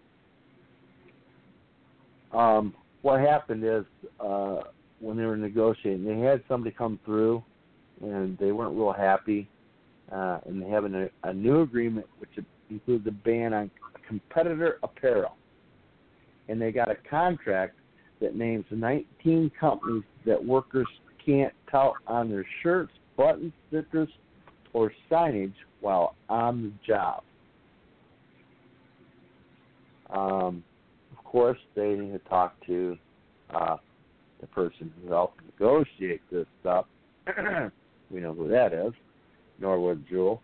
Speaker 3: What happened is when they were negotiating, they had somebody come through, and they weren't real happy, and they have a new agreement which includes a ban on competitor apparel. And they got a contract that names 19 companies that workers can't tout on their shirts, buttons, stickers, or signage while on the job. Of course, they had talked to the person who helped negotiate this stuff. We know who that is, Norwood Jewell.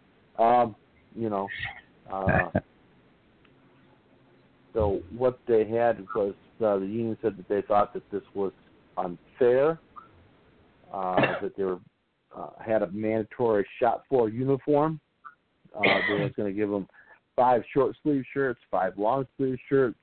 Speaker 3: So what they had was the union said that they thought that this was unfair, that they had a mandatory shop floor uniform. They was going to give them 5 short sleeve shirts, 5 long sleeve shirts.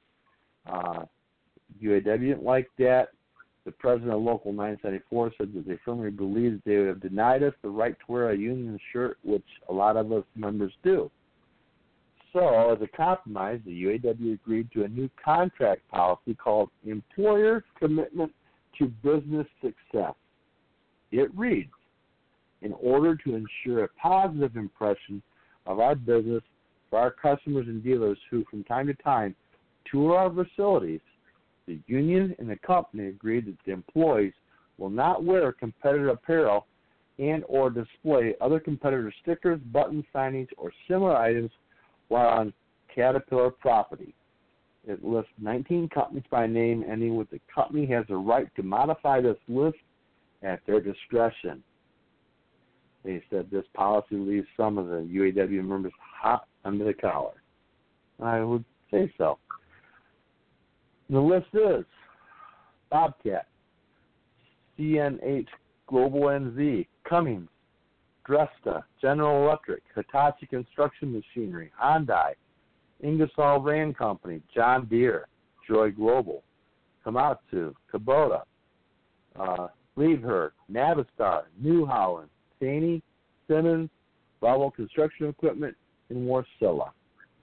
Speaker 3: UAW didn't like that. The president of Local 974 said that they firmly believe that they would have denied us the right to wear a union shirt, which a lot of us members do. So, as a compromise, the UAW agreed to a new contract policy called Employer Commitment to Business Success. It reads, in order to ensure a positive impression of our business for our customers and dealers who, from time to time, tour our facilities, the union and the company agreed that the employees will not wear competitor apparel and or display other competitor stickers, buttons, signage, or similar items while on Caterpillar property. It lists 19 companies by name, ending with the company has the right to modify this list at their discretion. They said this policy leaves some of the UAW members hot under the collar. I would say so. The list is Bobcat, CNH Global NZ, Cummins, Dresta, General Electric, Hitachi Construction Machinery, Hyundai, Ingersoll Rand Company, John Deere, Joy Global, Komatsu, Kubota, Liebherr, Navistar, New Holland, Saney, Simmons, Bravo Construction Equipment, and Wartsila.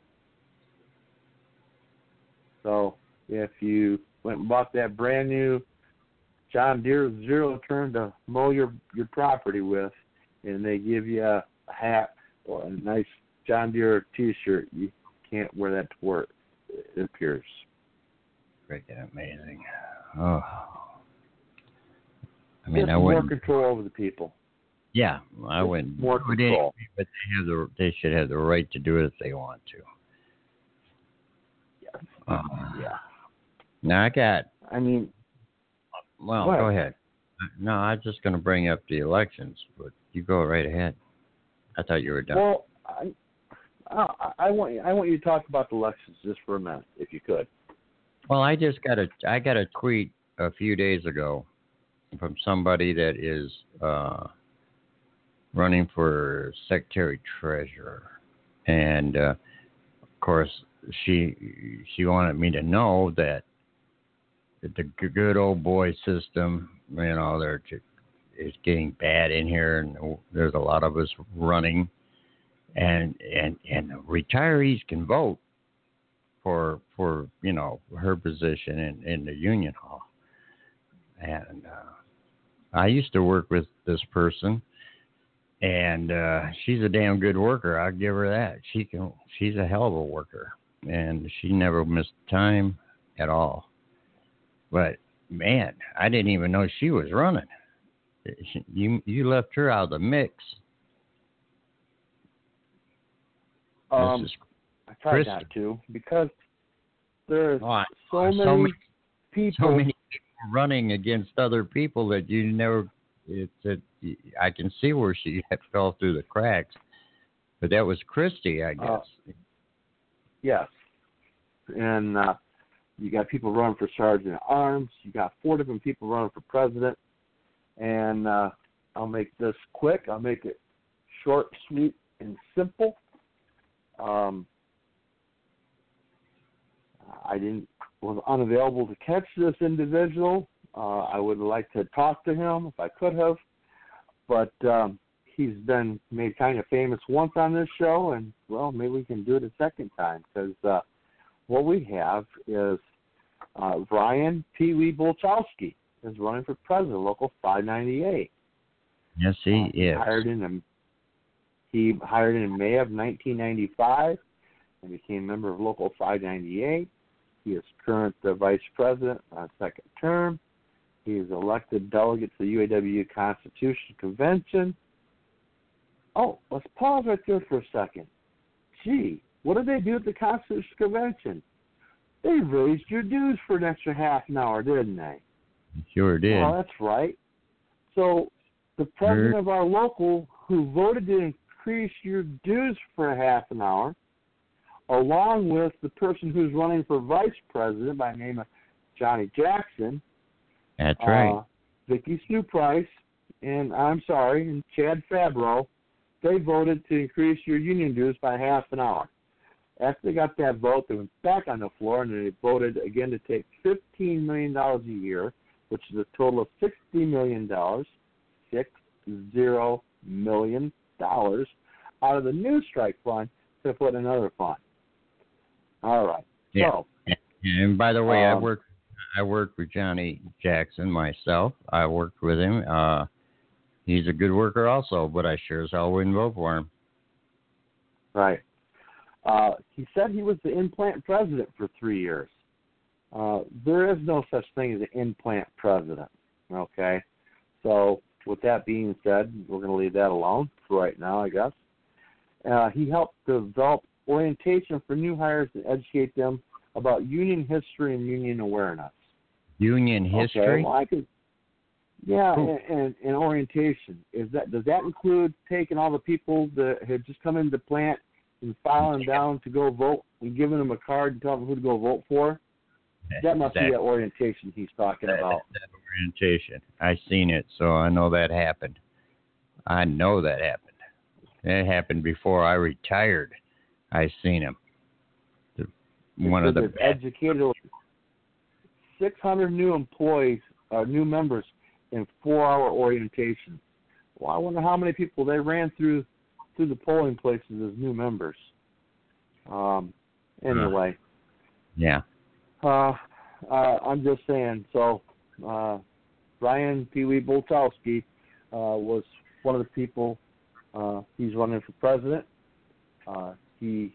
Speaker 3: So if you went and bought that brand new John Deere zero turn to mow your property with, and they give you a hat or a nice John Deere T-shirt, you can't wear that to work, it appears.
Speaker 2: Freaking amazing. Oh. I mean,
Speaker 3: Just
Speaker 2: I
Speaker 3: more
Speaker 2: wouldn't.
Speaker 3: control over the people.
Speaker 2: Yeah, I wouldn't.
Speaker 3: More control.
Speaker 2: But they should have the right to do it if they want to.
Speaker 3: Yes.
Speaker 2: Yeah. Now go ahead. No, I was just going to bring up the elections, but you go right ahead. I thought you were done.
Speaker 3: Well, I want you to talk about the elections just for a minute, if you could.
Speaker 2: Well, I got a tweet a few days ago from somebody that is running for secretary treasurer, and of course she wanted me to know that the good old boy system, is getting bad in here, and there's a lot of us running, and retirees can vote for her position in the union hall. And I used to work with this person, and she's a damn good worker. I'll give her that. She's a hell of a worker, and she never missed time at all. But man, I didn't even know she was running. You left her out of the mix.
Speaker 3: I tried not to, because there's so many people
Speaker 2: running against other people that you never. I can see where she fell through the cracks, but that was Christie, I guess.
Speaker 3: Yes, and you got people running for sergeant at arms. You got 4 different people running for president, and I'll make this quick. I'll make it short, sweet, and simple. I was unavailable to catch this individual. I would like to talk to him if I could have, but he's been made kind of famous once on this show, and well, maybe we can do it a second time, because what we have is Ryan Pee Wee Bolchowski is running for president, Local 598.
Speaker 2: Yes, he is.
Speaker 3: He hired in May of 1995 and became a member of Local 598. He is current vice president on second term. He is elected delegate to the UAW Constitution Convention. Oh, let's pause right there for a second. Gee, what did they do at the Constitution Convention? They raised your dues for an extra half an hour, didn't they?
Speaker 2: Sure did.
Speaker 3: Well, that's right. So the president of our local, who voted to increase your dues for a half an hour, along with the person who's running for vice president by the name of Johnny Jackson.
Speaker 2: That's right.
Speaker 3: Vicky Sue Price, and Chad Fabro, they voted to increase your union dues by half an hour. After they got that vote, they went back on the floor and they voted again to take $15 million a year, which is a total of $60 million, $60 million, out of the new strike fund to put in another fund. All right.
Speaker 2: Yeah.
Speaker 3: So,
Speaker 2: and by the way, I worked with Johnny Jackson myself. I worked with him. He's a good worker also, but I sure as hell wouldn't vote for him.
Speaker 3: Right. He said he was the in-plant president for 3 years. There is no such thing as an in-plant president, okay? So with that being said, we're going to leave that alone for right now, I guess. He helped develop orientation for new hires and educate them about union history and union awareness.
Speaker 2: Union history?
Speaker 3: Okay, well, Yeah,
Speaker 2: Ooh.
Speaker 3: and orientation. Does that include taking all the people that had just come into the plant and filing down to go vote and giving them a card and telling them who to go vote for? That must be that orientation he's talking about.
Speaker 2: That orientation. I seen it, so I know that happened. I know that happened. That happened before I retired. I seen him. One of the
Speaker 3: educated 600 new employees, new members in 4-hour orientation. Well, I wonder how many people they ran through the polling places as new members. Anyway.
Speaker 2: Yeah.
Speaker 3: I'm just saying. So, Brian Pee Wee Boltowski was one of the people. He's running for president. He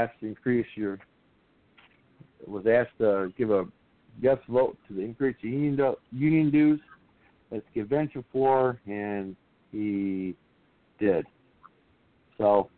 Speaker 3: was asked to give a yes vote to the increase of union dues at the convention floor, and he did. So,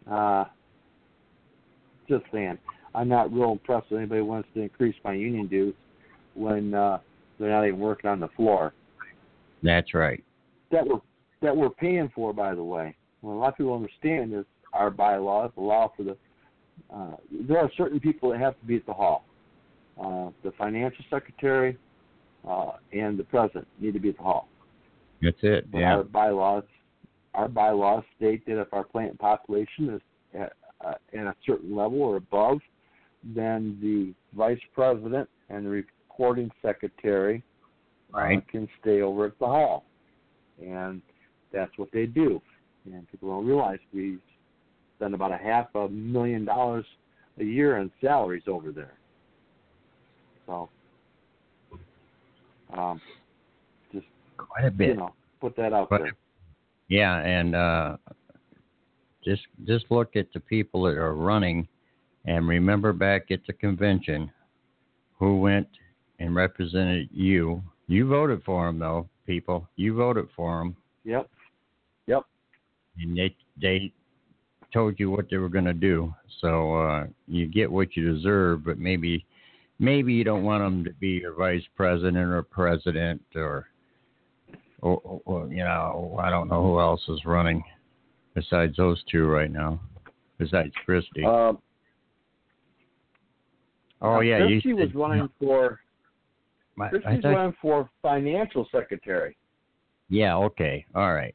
Speaker 3: just saying. I'm not real impressed with anybody who wants to increase my union dues when they're not even working on the floor.
Speaker 2: That's right.
Speaker 3: That we're paying for, by the way. What a lot of people understand is our bylaws allow for there are certain people that have to be at the hall. The financial secretary and the president need to be at the hall.
Speaker 2: That's it.
Speaker 3: But
Speaker 2: yeah.
Speaker 3: Our bylaws state that if our plant population is at a certain level or above, then the vice president and the recording secretary can stay over at the hall. And that's what they do. And people don't realize we spend about $500,000 a year in salaries over there. So, just
Speaker 2: quite a bit.
Speaker 3: Put that out there.
Speaker 2: Yeah, and just look at the people that are running, and remember back at the convention who went and represented you. You voted for them, though, people. You voted for them.
Speaker 3: Yep.
Speaker 2: And they told you what they were going to do. So you get what you deserve, but maybe you don't want them to be your vice president or president or I don't know who else is running besides those two right now, besides Christie.
Speaker 3: Christie was running for. Christie's running for financial secretary.
Speaker 2: Yeah. Okay. All right.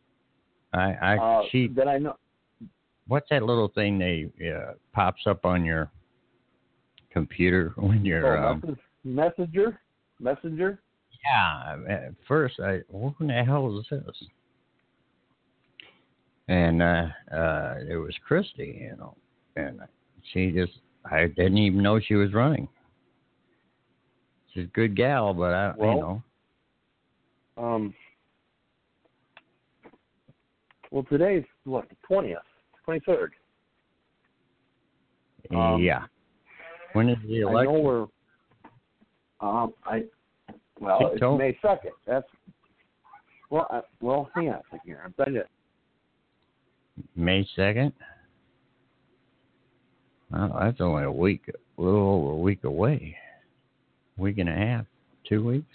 Speaker 3: That I know.
Speaker 2: What's that little thing they pops up on your computer when you're
Speaker 3: Messenger?
Speaker 2: Yeah. At first, what the hell is this? And it was Christie, and I didn't even know she was running. She's a good gal, but
Speaker 3: Well, today's what, the 20th, 23rd.
Speaker 2: Yeah. When is the election?
Speaker 3: I know it's May 2nd. That's hang on a second here. I'm telling you.
Speaker 2: May 2nd? Well, that's only a little over a week away. Week and a half, 2 weeks.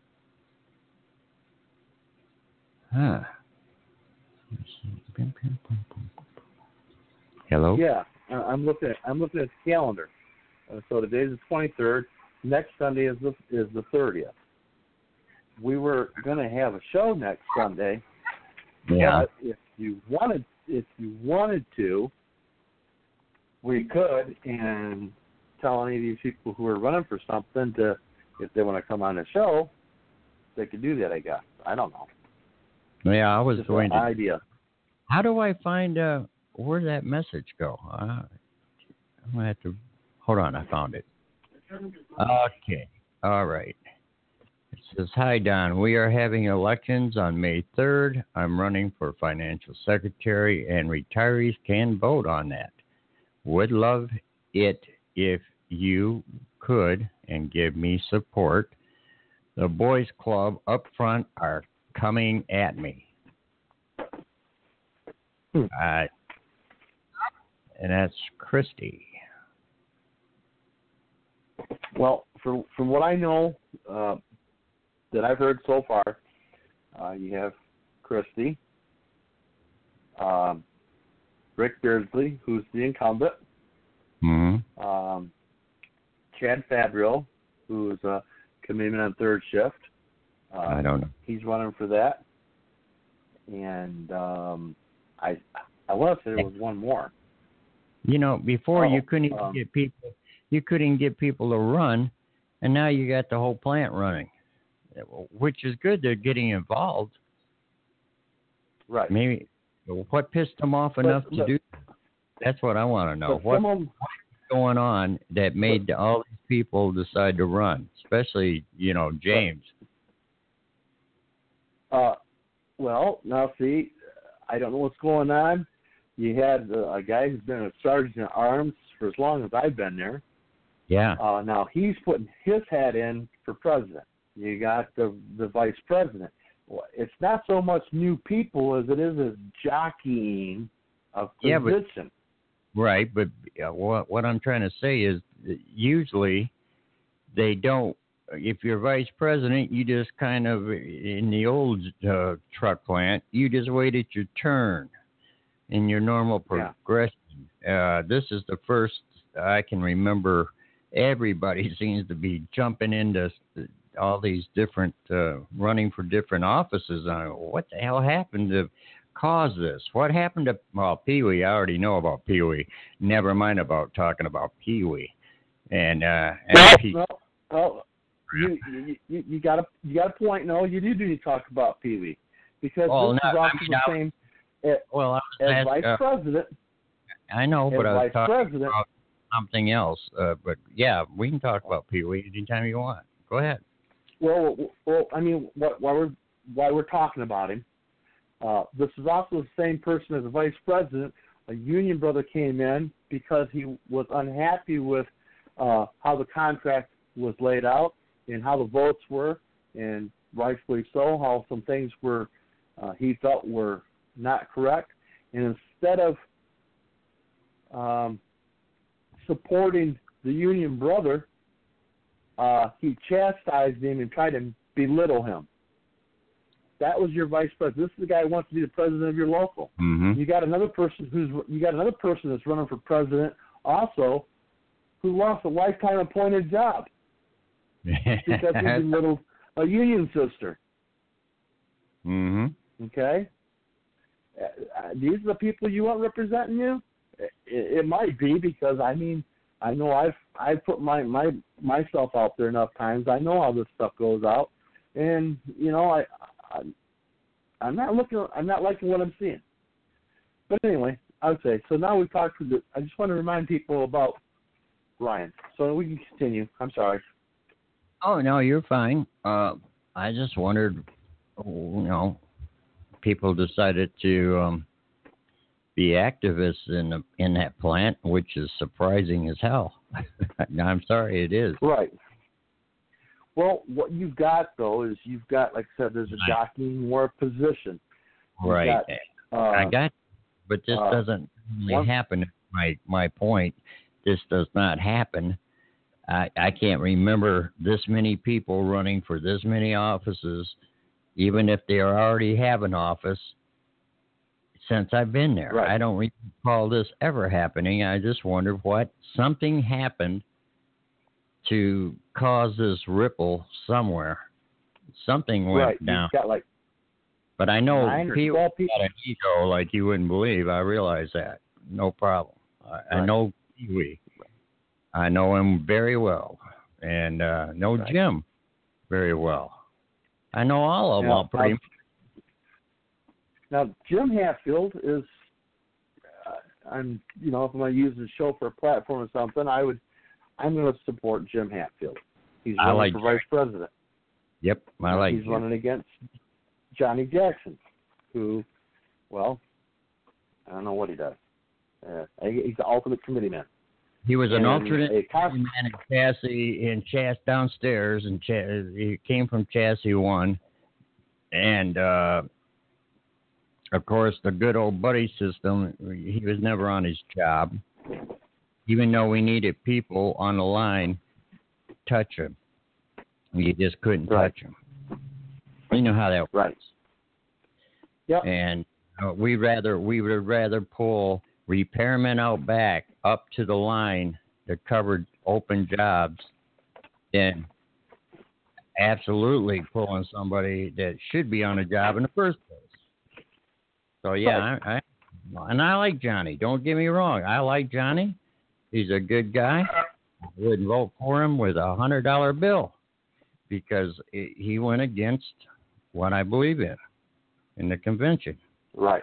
Speaker 2: Huh. Hello?
Speaker 3: Yeah, I'm looking at the calendar. So today's the 23rd. Next Sunday is the 30th. We were going to have a show next Sunday.
Speaker 2: Yeah.
Speaker 3: But if you wanted to, we could, and tell any of these people who are running for something if they want to come on the show, they could do that. I guess. I don't know.
Speaker 2: Yeah, I was going to.
Speaker 3: Idea.
Speaker 2: How do I find where did that message go? I'm gonna have to. Hold on, I found it. Okay, all right. It says, "Hi Don, we are having elections on May 3rd. I'm running for financial secretary, and retirees can vote on that. Would love it if you could and give me support. The boys club up front are coming at me." And that's Christie.
Speaker 3: Well, from what I know that I've heard so far, You have Christie, Rick Beardsley, who's the incumbent,
Speaker 2: Mm-hmm.
Speaker 3: Chad Fabrio, who's a commitment on third shift.
Speaker 2: I don't know.
Speaker 3: He's running for that. And I want to say there was one more.
Speaker 2: You know, before you couldn't even get people to run, and now you got the whole plant running, which is good. They're getting involved.
Speaker 3: Right.
Speaker 2: Maybe what pissed them off enough to do? That's what I want to know. What's going on that made all these people decide to run, especially James?
Speaker 3: Well, now see, I don't know what's going on. You had a guy who's been a sergeant at arms for as long as I've been there.
Speaker 2: Yeah.
Speaker 3: Now he's putting his hat in for president. You got the vice president. Well, it's not so much new people as it is a jockeying of position.
Speaker 2: Right, but what I'm trying to say is that usually they don't. If you're vice president, you just kind of, in the old truck plant, you just waited your turn in your normal progression. This is the first I can remember everybody seems to be jumping into all these different, running for different offices. What the hell happened to cause this? What happened to, Pee Wee? I already know about Pee Wee. Never mind about talking about Pee Wee. And you got a point. No, you do need to talk about Pee Wee because this is also the same. As vice president. I know, but I was talking
Speaker 3: about
Speaker 2: something else. But yeah, we can talk about Pee Wee anytime you want. Go ahead.
Speaker 3: Well, I mean, while we're talking about him, this is also the same person as the vice president. A union brother came in because he was unhappy with how the contract was laid out and how the votes were, and rightfully so, how some things were he felt were not correct. And instead of supporting the union brother, he chastised him and tried to belittle him. That was your vice president. This is the guy who wants to be the president of your local.
Speaker 2: Mm-hmm.
Speaker 3: You got another person that's running for president also, who lost a lifetime appointed job because he belittled a union sister.
Speaker 2: Mm-hmm.
Speaker 3: Okay. These are the people you want representing you. It might be because I know I've put myself out there enough times. I know how this stuff goes out, and I'm not liking what I'm seeing. But anyway, I would say so. Now we've talked. I just want to remind people about Ryan, so we can continue. I'm sorry.
Speaker 2: Oh no, you're fine. I just wondered, people decided to be activists in that plant, which is surprising as hell. I'm sorry, it is.
Speaker 3: Right. Well, what you've got, though, is you've got, like I said, there's a jockeying war position.
Speaker 2: Right. I got, but this doesn't really happen. My point, this does not happen. I can't remember this many people running for this many offices, even if they already have an office, since I've been there.
Speaker 3: Right.
Speaker 2: I don't recall this ever happening. I just wondered something happened to cause this ripple somewhere. Something went down. But I know people got an ego like you wouldn't believe. I realize that. No problem. I know Pee Wee. I know him very well. And know Jim very well. I know all of them all pretty much.
Speaker 3: Now, Jim Hatfield is, if I'm going to use the show for a platform or something, I'm going to support Jim Hatfield. He's running for vice president.
Speaker 2: Yep,
Speaker 3: He's running against Johnny Jackson, who, I don't know what he does. He's the ultimate committee man.
Speaker 2: He was an alternate man in chassis downstairs, and he came from chassis 1, and of course the good old buddy system. He was never on his job, even though we needed people on the line touch him. You just couldn't touch him. You know how that works.
Speaker 3: Right. Yep.
Speaker 2: And we would rather pull repairmen out back up to the line that covered open jobs than absolutely pulling somebody that should be on a job in the first place. So yeah,
Speaker 3: Right.
Speaker 2: I like Johnny. Don't get me wrong. I like Johnny. He's a good guy. I would vote for him with $100 bill because he went against what I believe in the convention.
Speaker 3: Right.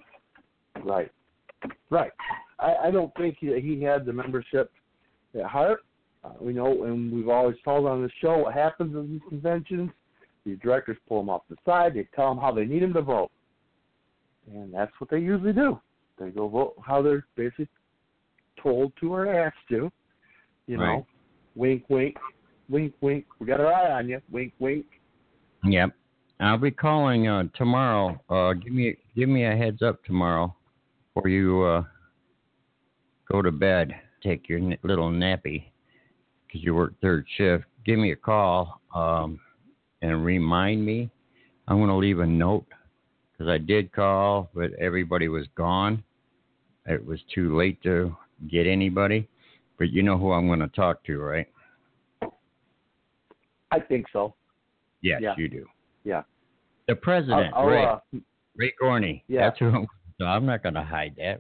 Speaker 3: I don't think he had the membership at heart. We know, and we've always told on the show what happens at these conventions. The directors pull them off the side. They tell them how they need them to vote. And that's what they usually do. They go vote how they're basically told to or asked to. You know,
Speaker 2: Right.
Speaker 3: Wink, wink, wink, wink. We got our eye on you. Wink, wink.
Speaker 2: Yep. I'll be calling tomorrow. Give me a heads up tomorrow before you go to bed. Take your little nappy because you work third shift. Give me a call and remind me. I'm going to leave a note because I did call, but everybody was gone. It was too late to get anybody. But you know who I'm going to talk to, right?
Speaker 3: I think so.
Speaker 2: Yes,
Speaker 3: Yeah.
Speaker 2: you do.
Speaker 3: Yeah.
Speaker 2: The president,
Speaker 3: I'll,
Speaker 2: Ray Gorney.
Speaker 3: Yeah.
Speaker 2: That's who I'm not going to hide that.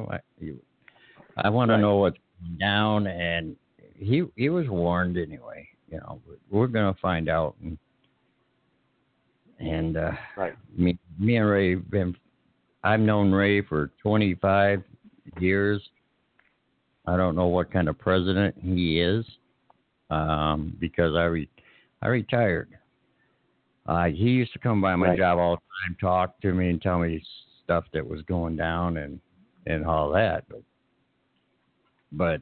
Speaker 2: I want to
Speaker 3: Right.
Speaker 2: know what's going down, and he was warned anyway. You know, we're going to find out. And
Speaker 3: right.
Speaker 2: me and Ray I've known Ray for 25 years. I don't know what kind of president he is because I retired. He used to come by my
Speaker 3: Right.
Speaker 2: job all the time, talk to me and tell me stuff that was going down and all that. But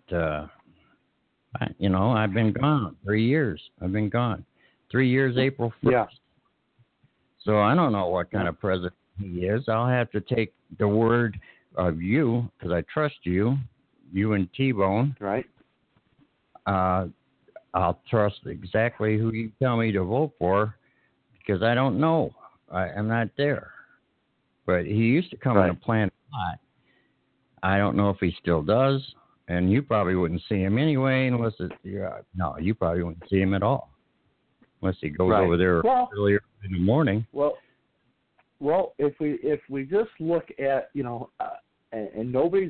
Speaker 2: I've been gone 3 years. I've been gone 3 years, April 1st.
Speaker 3: Yeah.
Speaker 2: So I don't know what kind of president he is. I'll have to take the word of you because I trust you and T-Bone.
Speaker 3: Right.
Speaker 2: I'll trust exactly who you tell me to vote for because I don't know. I'm not there. But he used to come in a plant a lot. I don't know if he still does. And you probably wouldn't see him anyway unless no, you probably wouldn't see him at all. Unless he goes over there earlier in the morning.
Speaker 3: Well, if we just look at, and nobody's...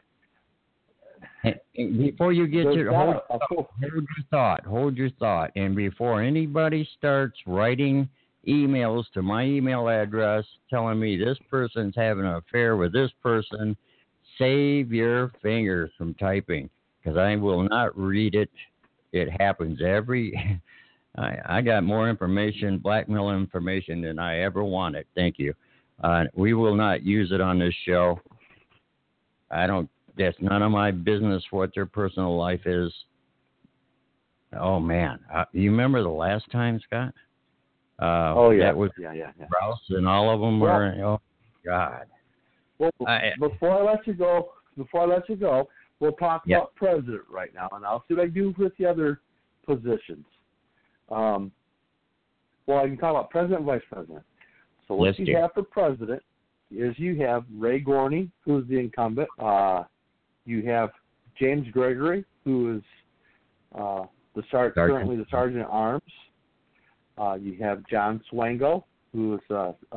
Speaker 2: Before you get to hold your thought, and before anybody starts writing emails to my email address telling me this person's having an affair with this person, save your fingers from typing because I will not read it. It happens I got more information, blackmail information than I ever wanted. Thank you. We will not use it on this show. That's none of my business what their personal life is. Oh, man. You remember the last time, Scott?
Speaker 3: yeah.
Speaker 2: That was
Speaker 3: yeah.
Speaker 2: Rouse and all of them were, oh, God.
Speaker 3: Well, before I let you go, we'll talk about president right now, and I'll see what I do with the other positions. I can talk about president and vice president. So what you have for president is you have Ray Gorney, who's the incumbent. You have James Gregory, who is currently the sergeant at arms. You have John Swango, who is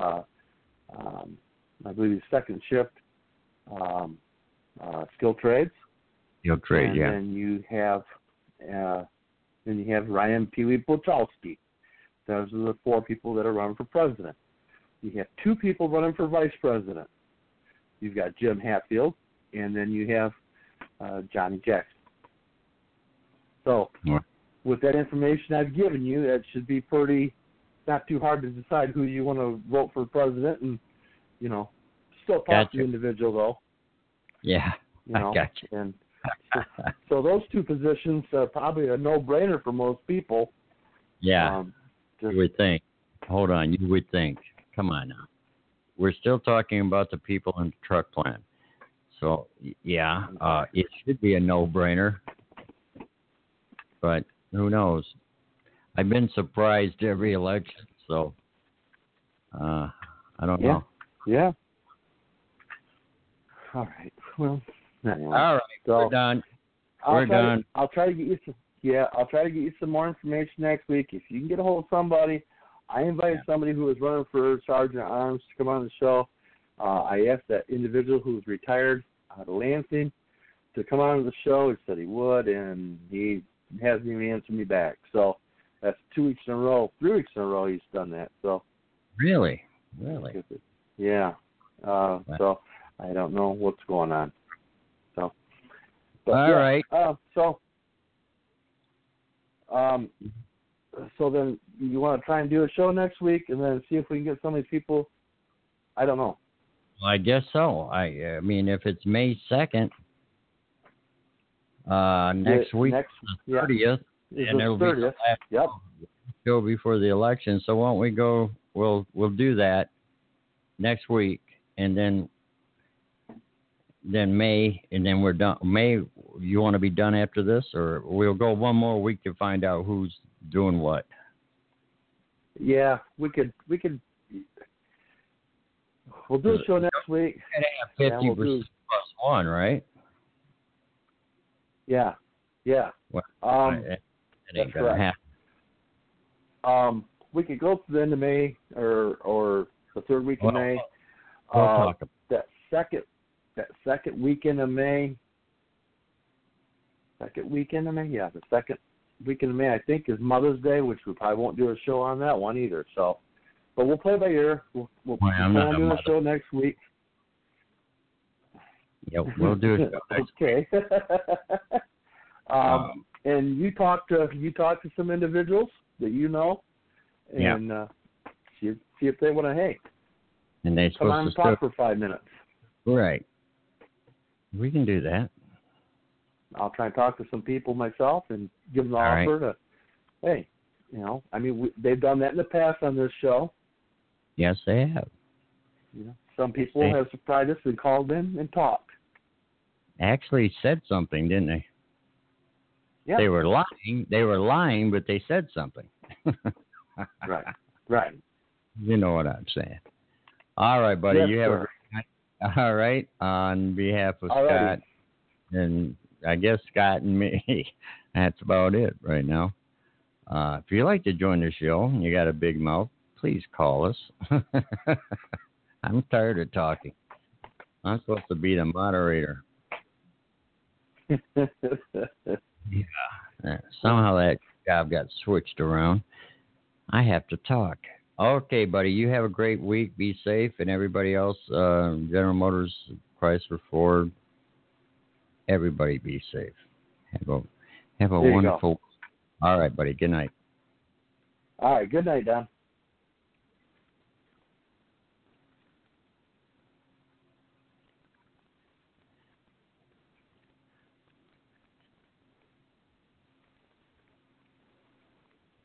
Speaker 3: I believe he's second shift skilled trades.
Speaker 2: Skilled trade,
Speaker 3: and
Speaker 2: yeah.
Speaker 3: Then you have Ryan Pee-wee Buchowski. Those are the four people that are running for president. You have two people running for vice president. You've got Jim Hatfield, and then you have Johnny Jackson. So, with that information I've given you, that should be not too hard to decide who you want to vote for president, and still talk to the individual though.
Speaker 2: Yeah, I got you.
Speaker 3: And so those two positions are probably a no-brainer for most people.
Speaker 2: Yeah, you would think. Hold on, you would think. Come on now. We're still talking about the people in the truck plant. So, it should be a no-brainer. But who knows? I've been surprised every election, so I don't know.
Speaker 3: Yeah. All right. Well, anyway.
Speaker 2: All right,
Speaker 3: So,
Speaker 2: we're done. We're done.
Speaker 3: I'll try to get you some. Yeah, I'll try to get you some more information next week. If you can get a hold of somebody, I invited somebody who was running for Sergeant at Arms to come on the show. I asked that individual who was retired out of Lansing to come on the show. He said he would, and he hasn't even answered me back. So that's 2 weeks in a row, 3 weeks in a row he's done that. So
Speaker 2: Really?
Speaker 3: yeah. So I don't know what's going on. So. But,
Speaker 2: all right.
Speaker 3: So then you want to try and do a show next week, and then see if we can get some of these people. I don't know.
Speaker 2: Well, I guess so. I mean, if it's May 2nd, next week, the 30th, and it'll be the last show before the election. So why don't we go? We'll do that next week, and then May, and then we're done. May, you want to be done after this, or we'll go one more week to find out who's doing what?
Speaker 3: Yeah, we could. We'll do a show next week.
Speaker 2: You gotta have 50% plus one, right?
Speaker 3: Yeah.
Speaker 2: Well, it ain't gonna happen.
Speaker 3: We could go to the end of May or the third week of May.
Speaker 2: We'll talk about
Speaker 3: that second weekend of May. Yeah, the second weekend of May, I think, is Mother's Day, which we probably won't do a show on that one either. So, but we'll play by ear. We'll plan on doing a show next week.
Speaker 2: Yep, we'll do it.
Speaker 3: Okay. And you talk to some individuals that you know, and see if they want to. Hey,
Speaker 2: and they
Speaker 3: come on and talk for 5 minutes.
Speaker 2: Right. We can do that.
Speaker 3: I'll try and talk to some people myself and give them the offer to, hey, they've done that in the past on this show.
Speaker 2: Yes, they have.
Speaker 3: Some people have surprised us and called in and talked.
Speaker 2: Actually said something, didn't they?
Speaker 3: Yeah.
Speaker 2: They were lying, but they said something.
Speaker 3: Right.
Speaker 2: You know what I'm saying. All right, buddy.
Speaker 3: Yes,
Speaker 2: you have
Speaker 3: sir.
Speaker 2: a great night. All right. On behalf of Scott and I guess Scott and me, that's about it right now. If you'd like to join the show and you got a big mouth, please call us. I'm tired of talking. I'm supposed to be the moderator. Somehow that job got switched around. I have to talk. Okay, buddy. You have a great week. Be safe. And everybody else, General Motors, Chrysler, Ford, everybody be safe. Have a wonderful. All right, buddy. Good night.
Speaker 3: All right. Good night, Don.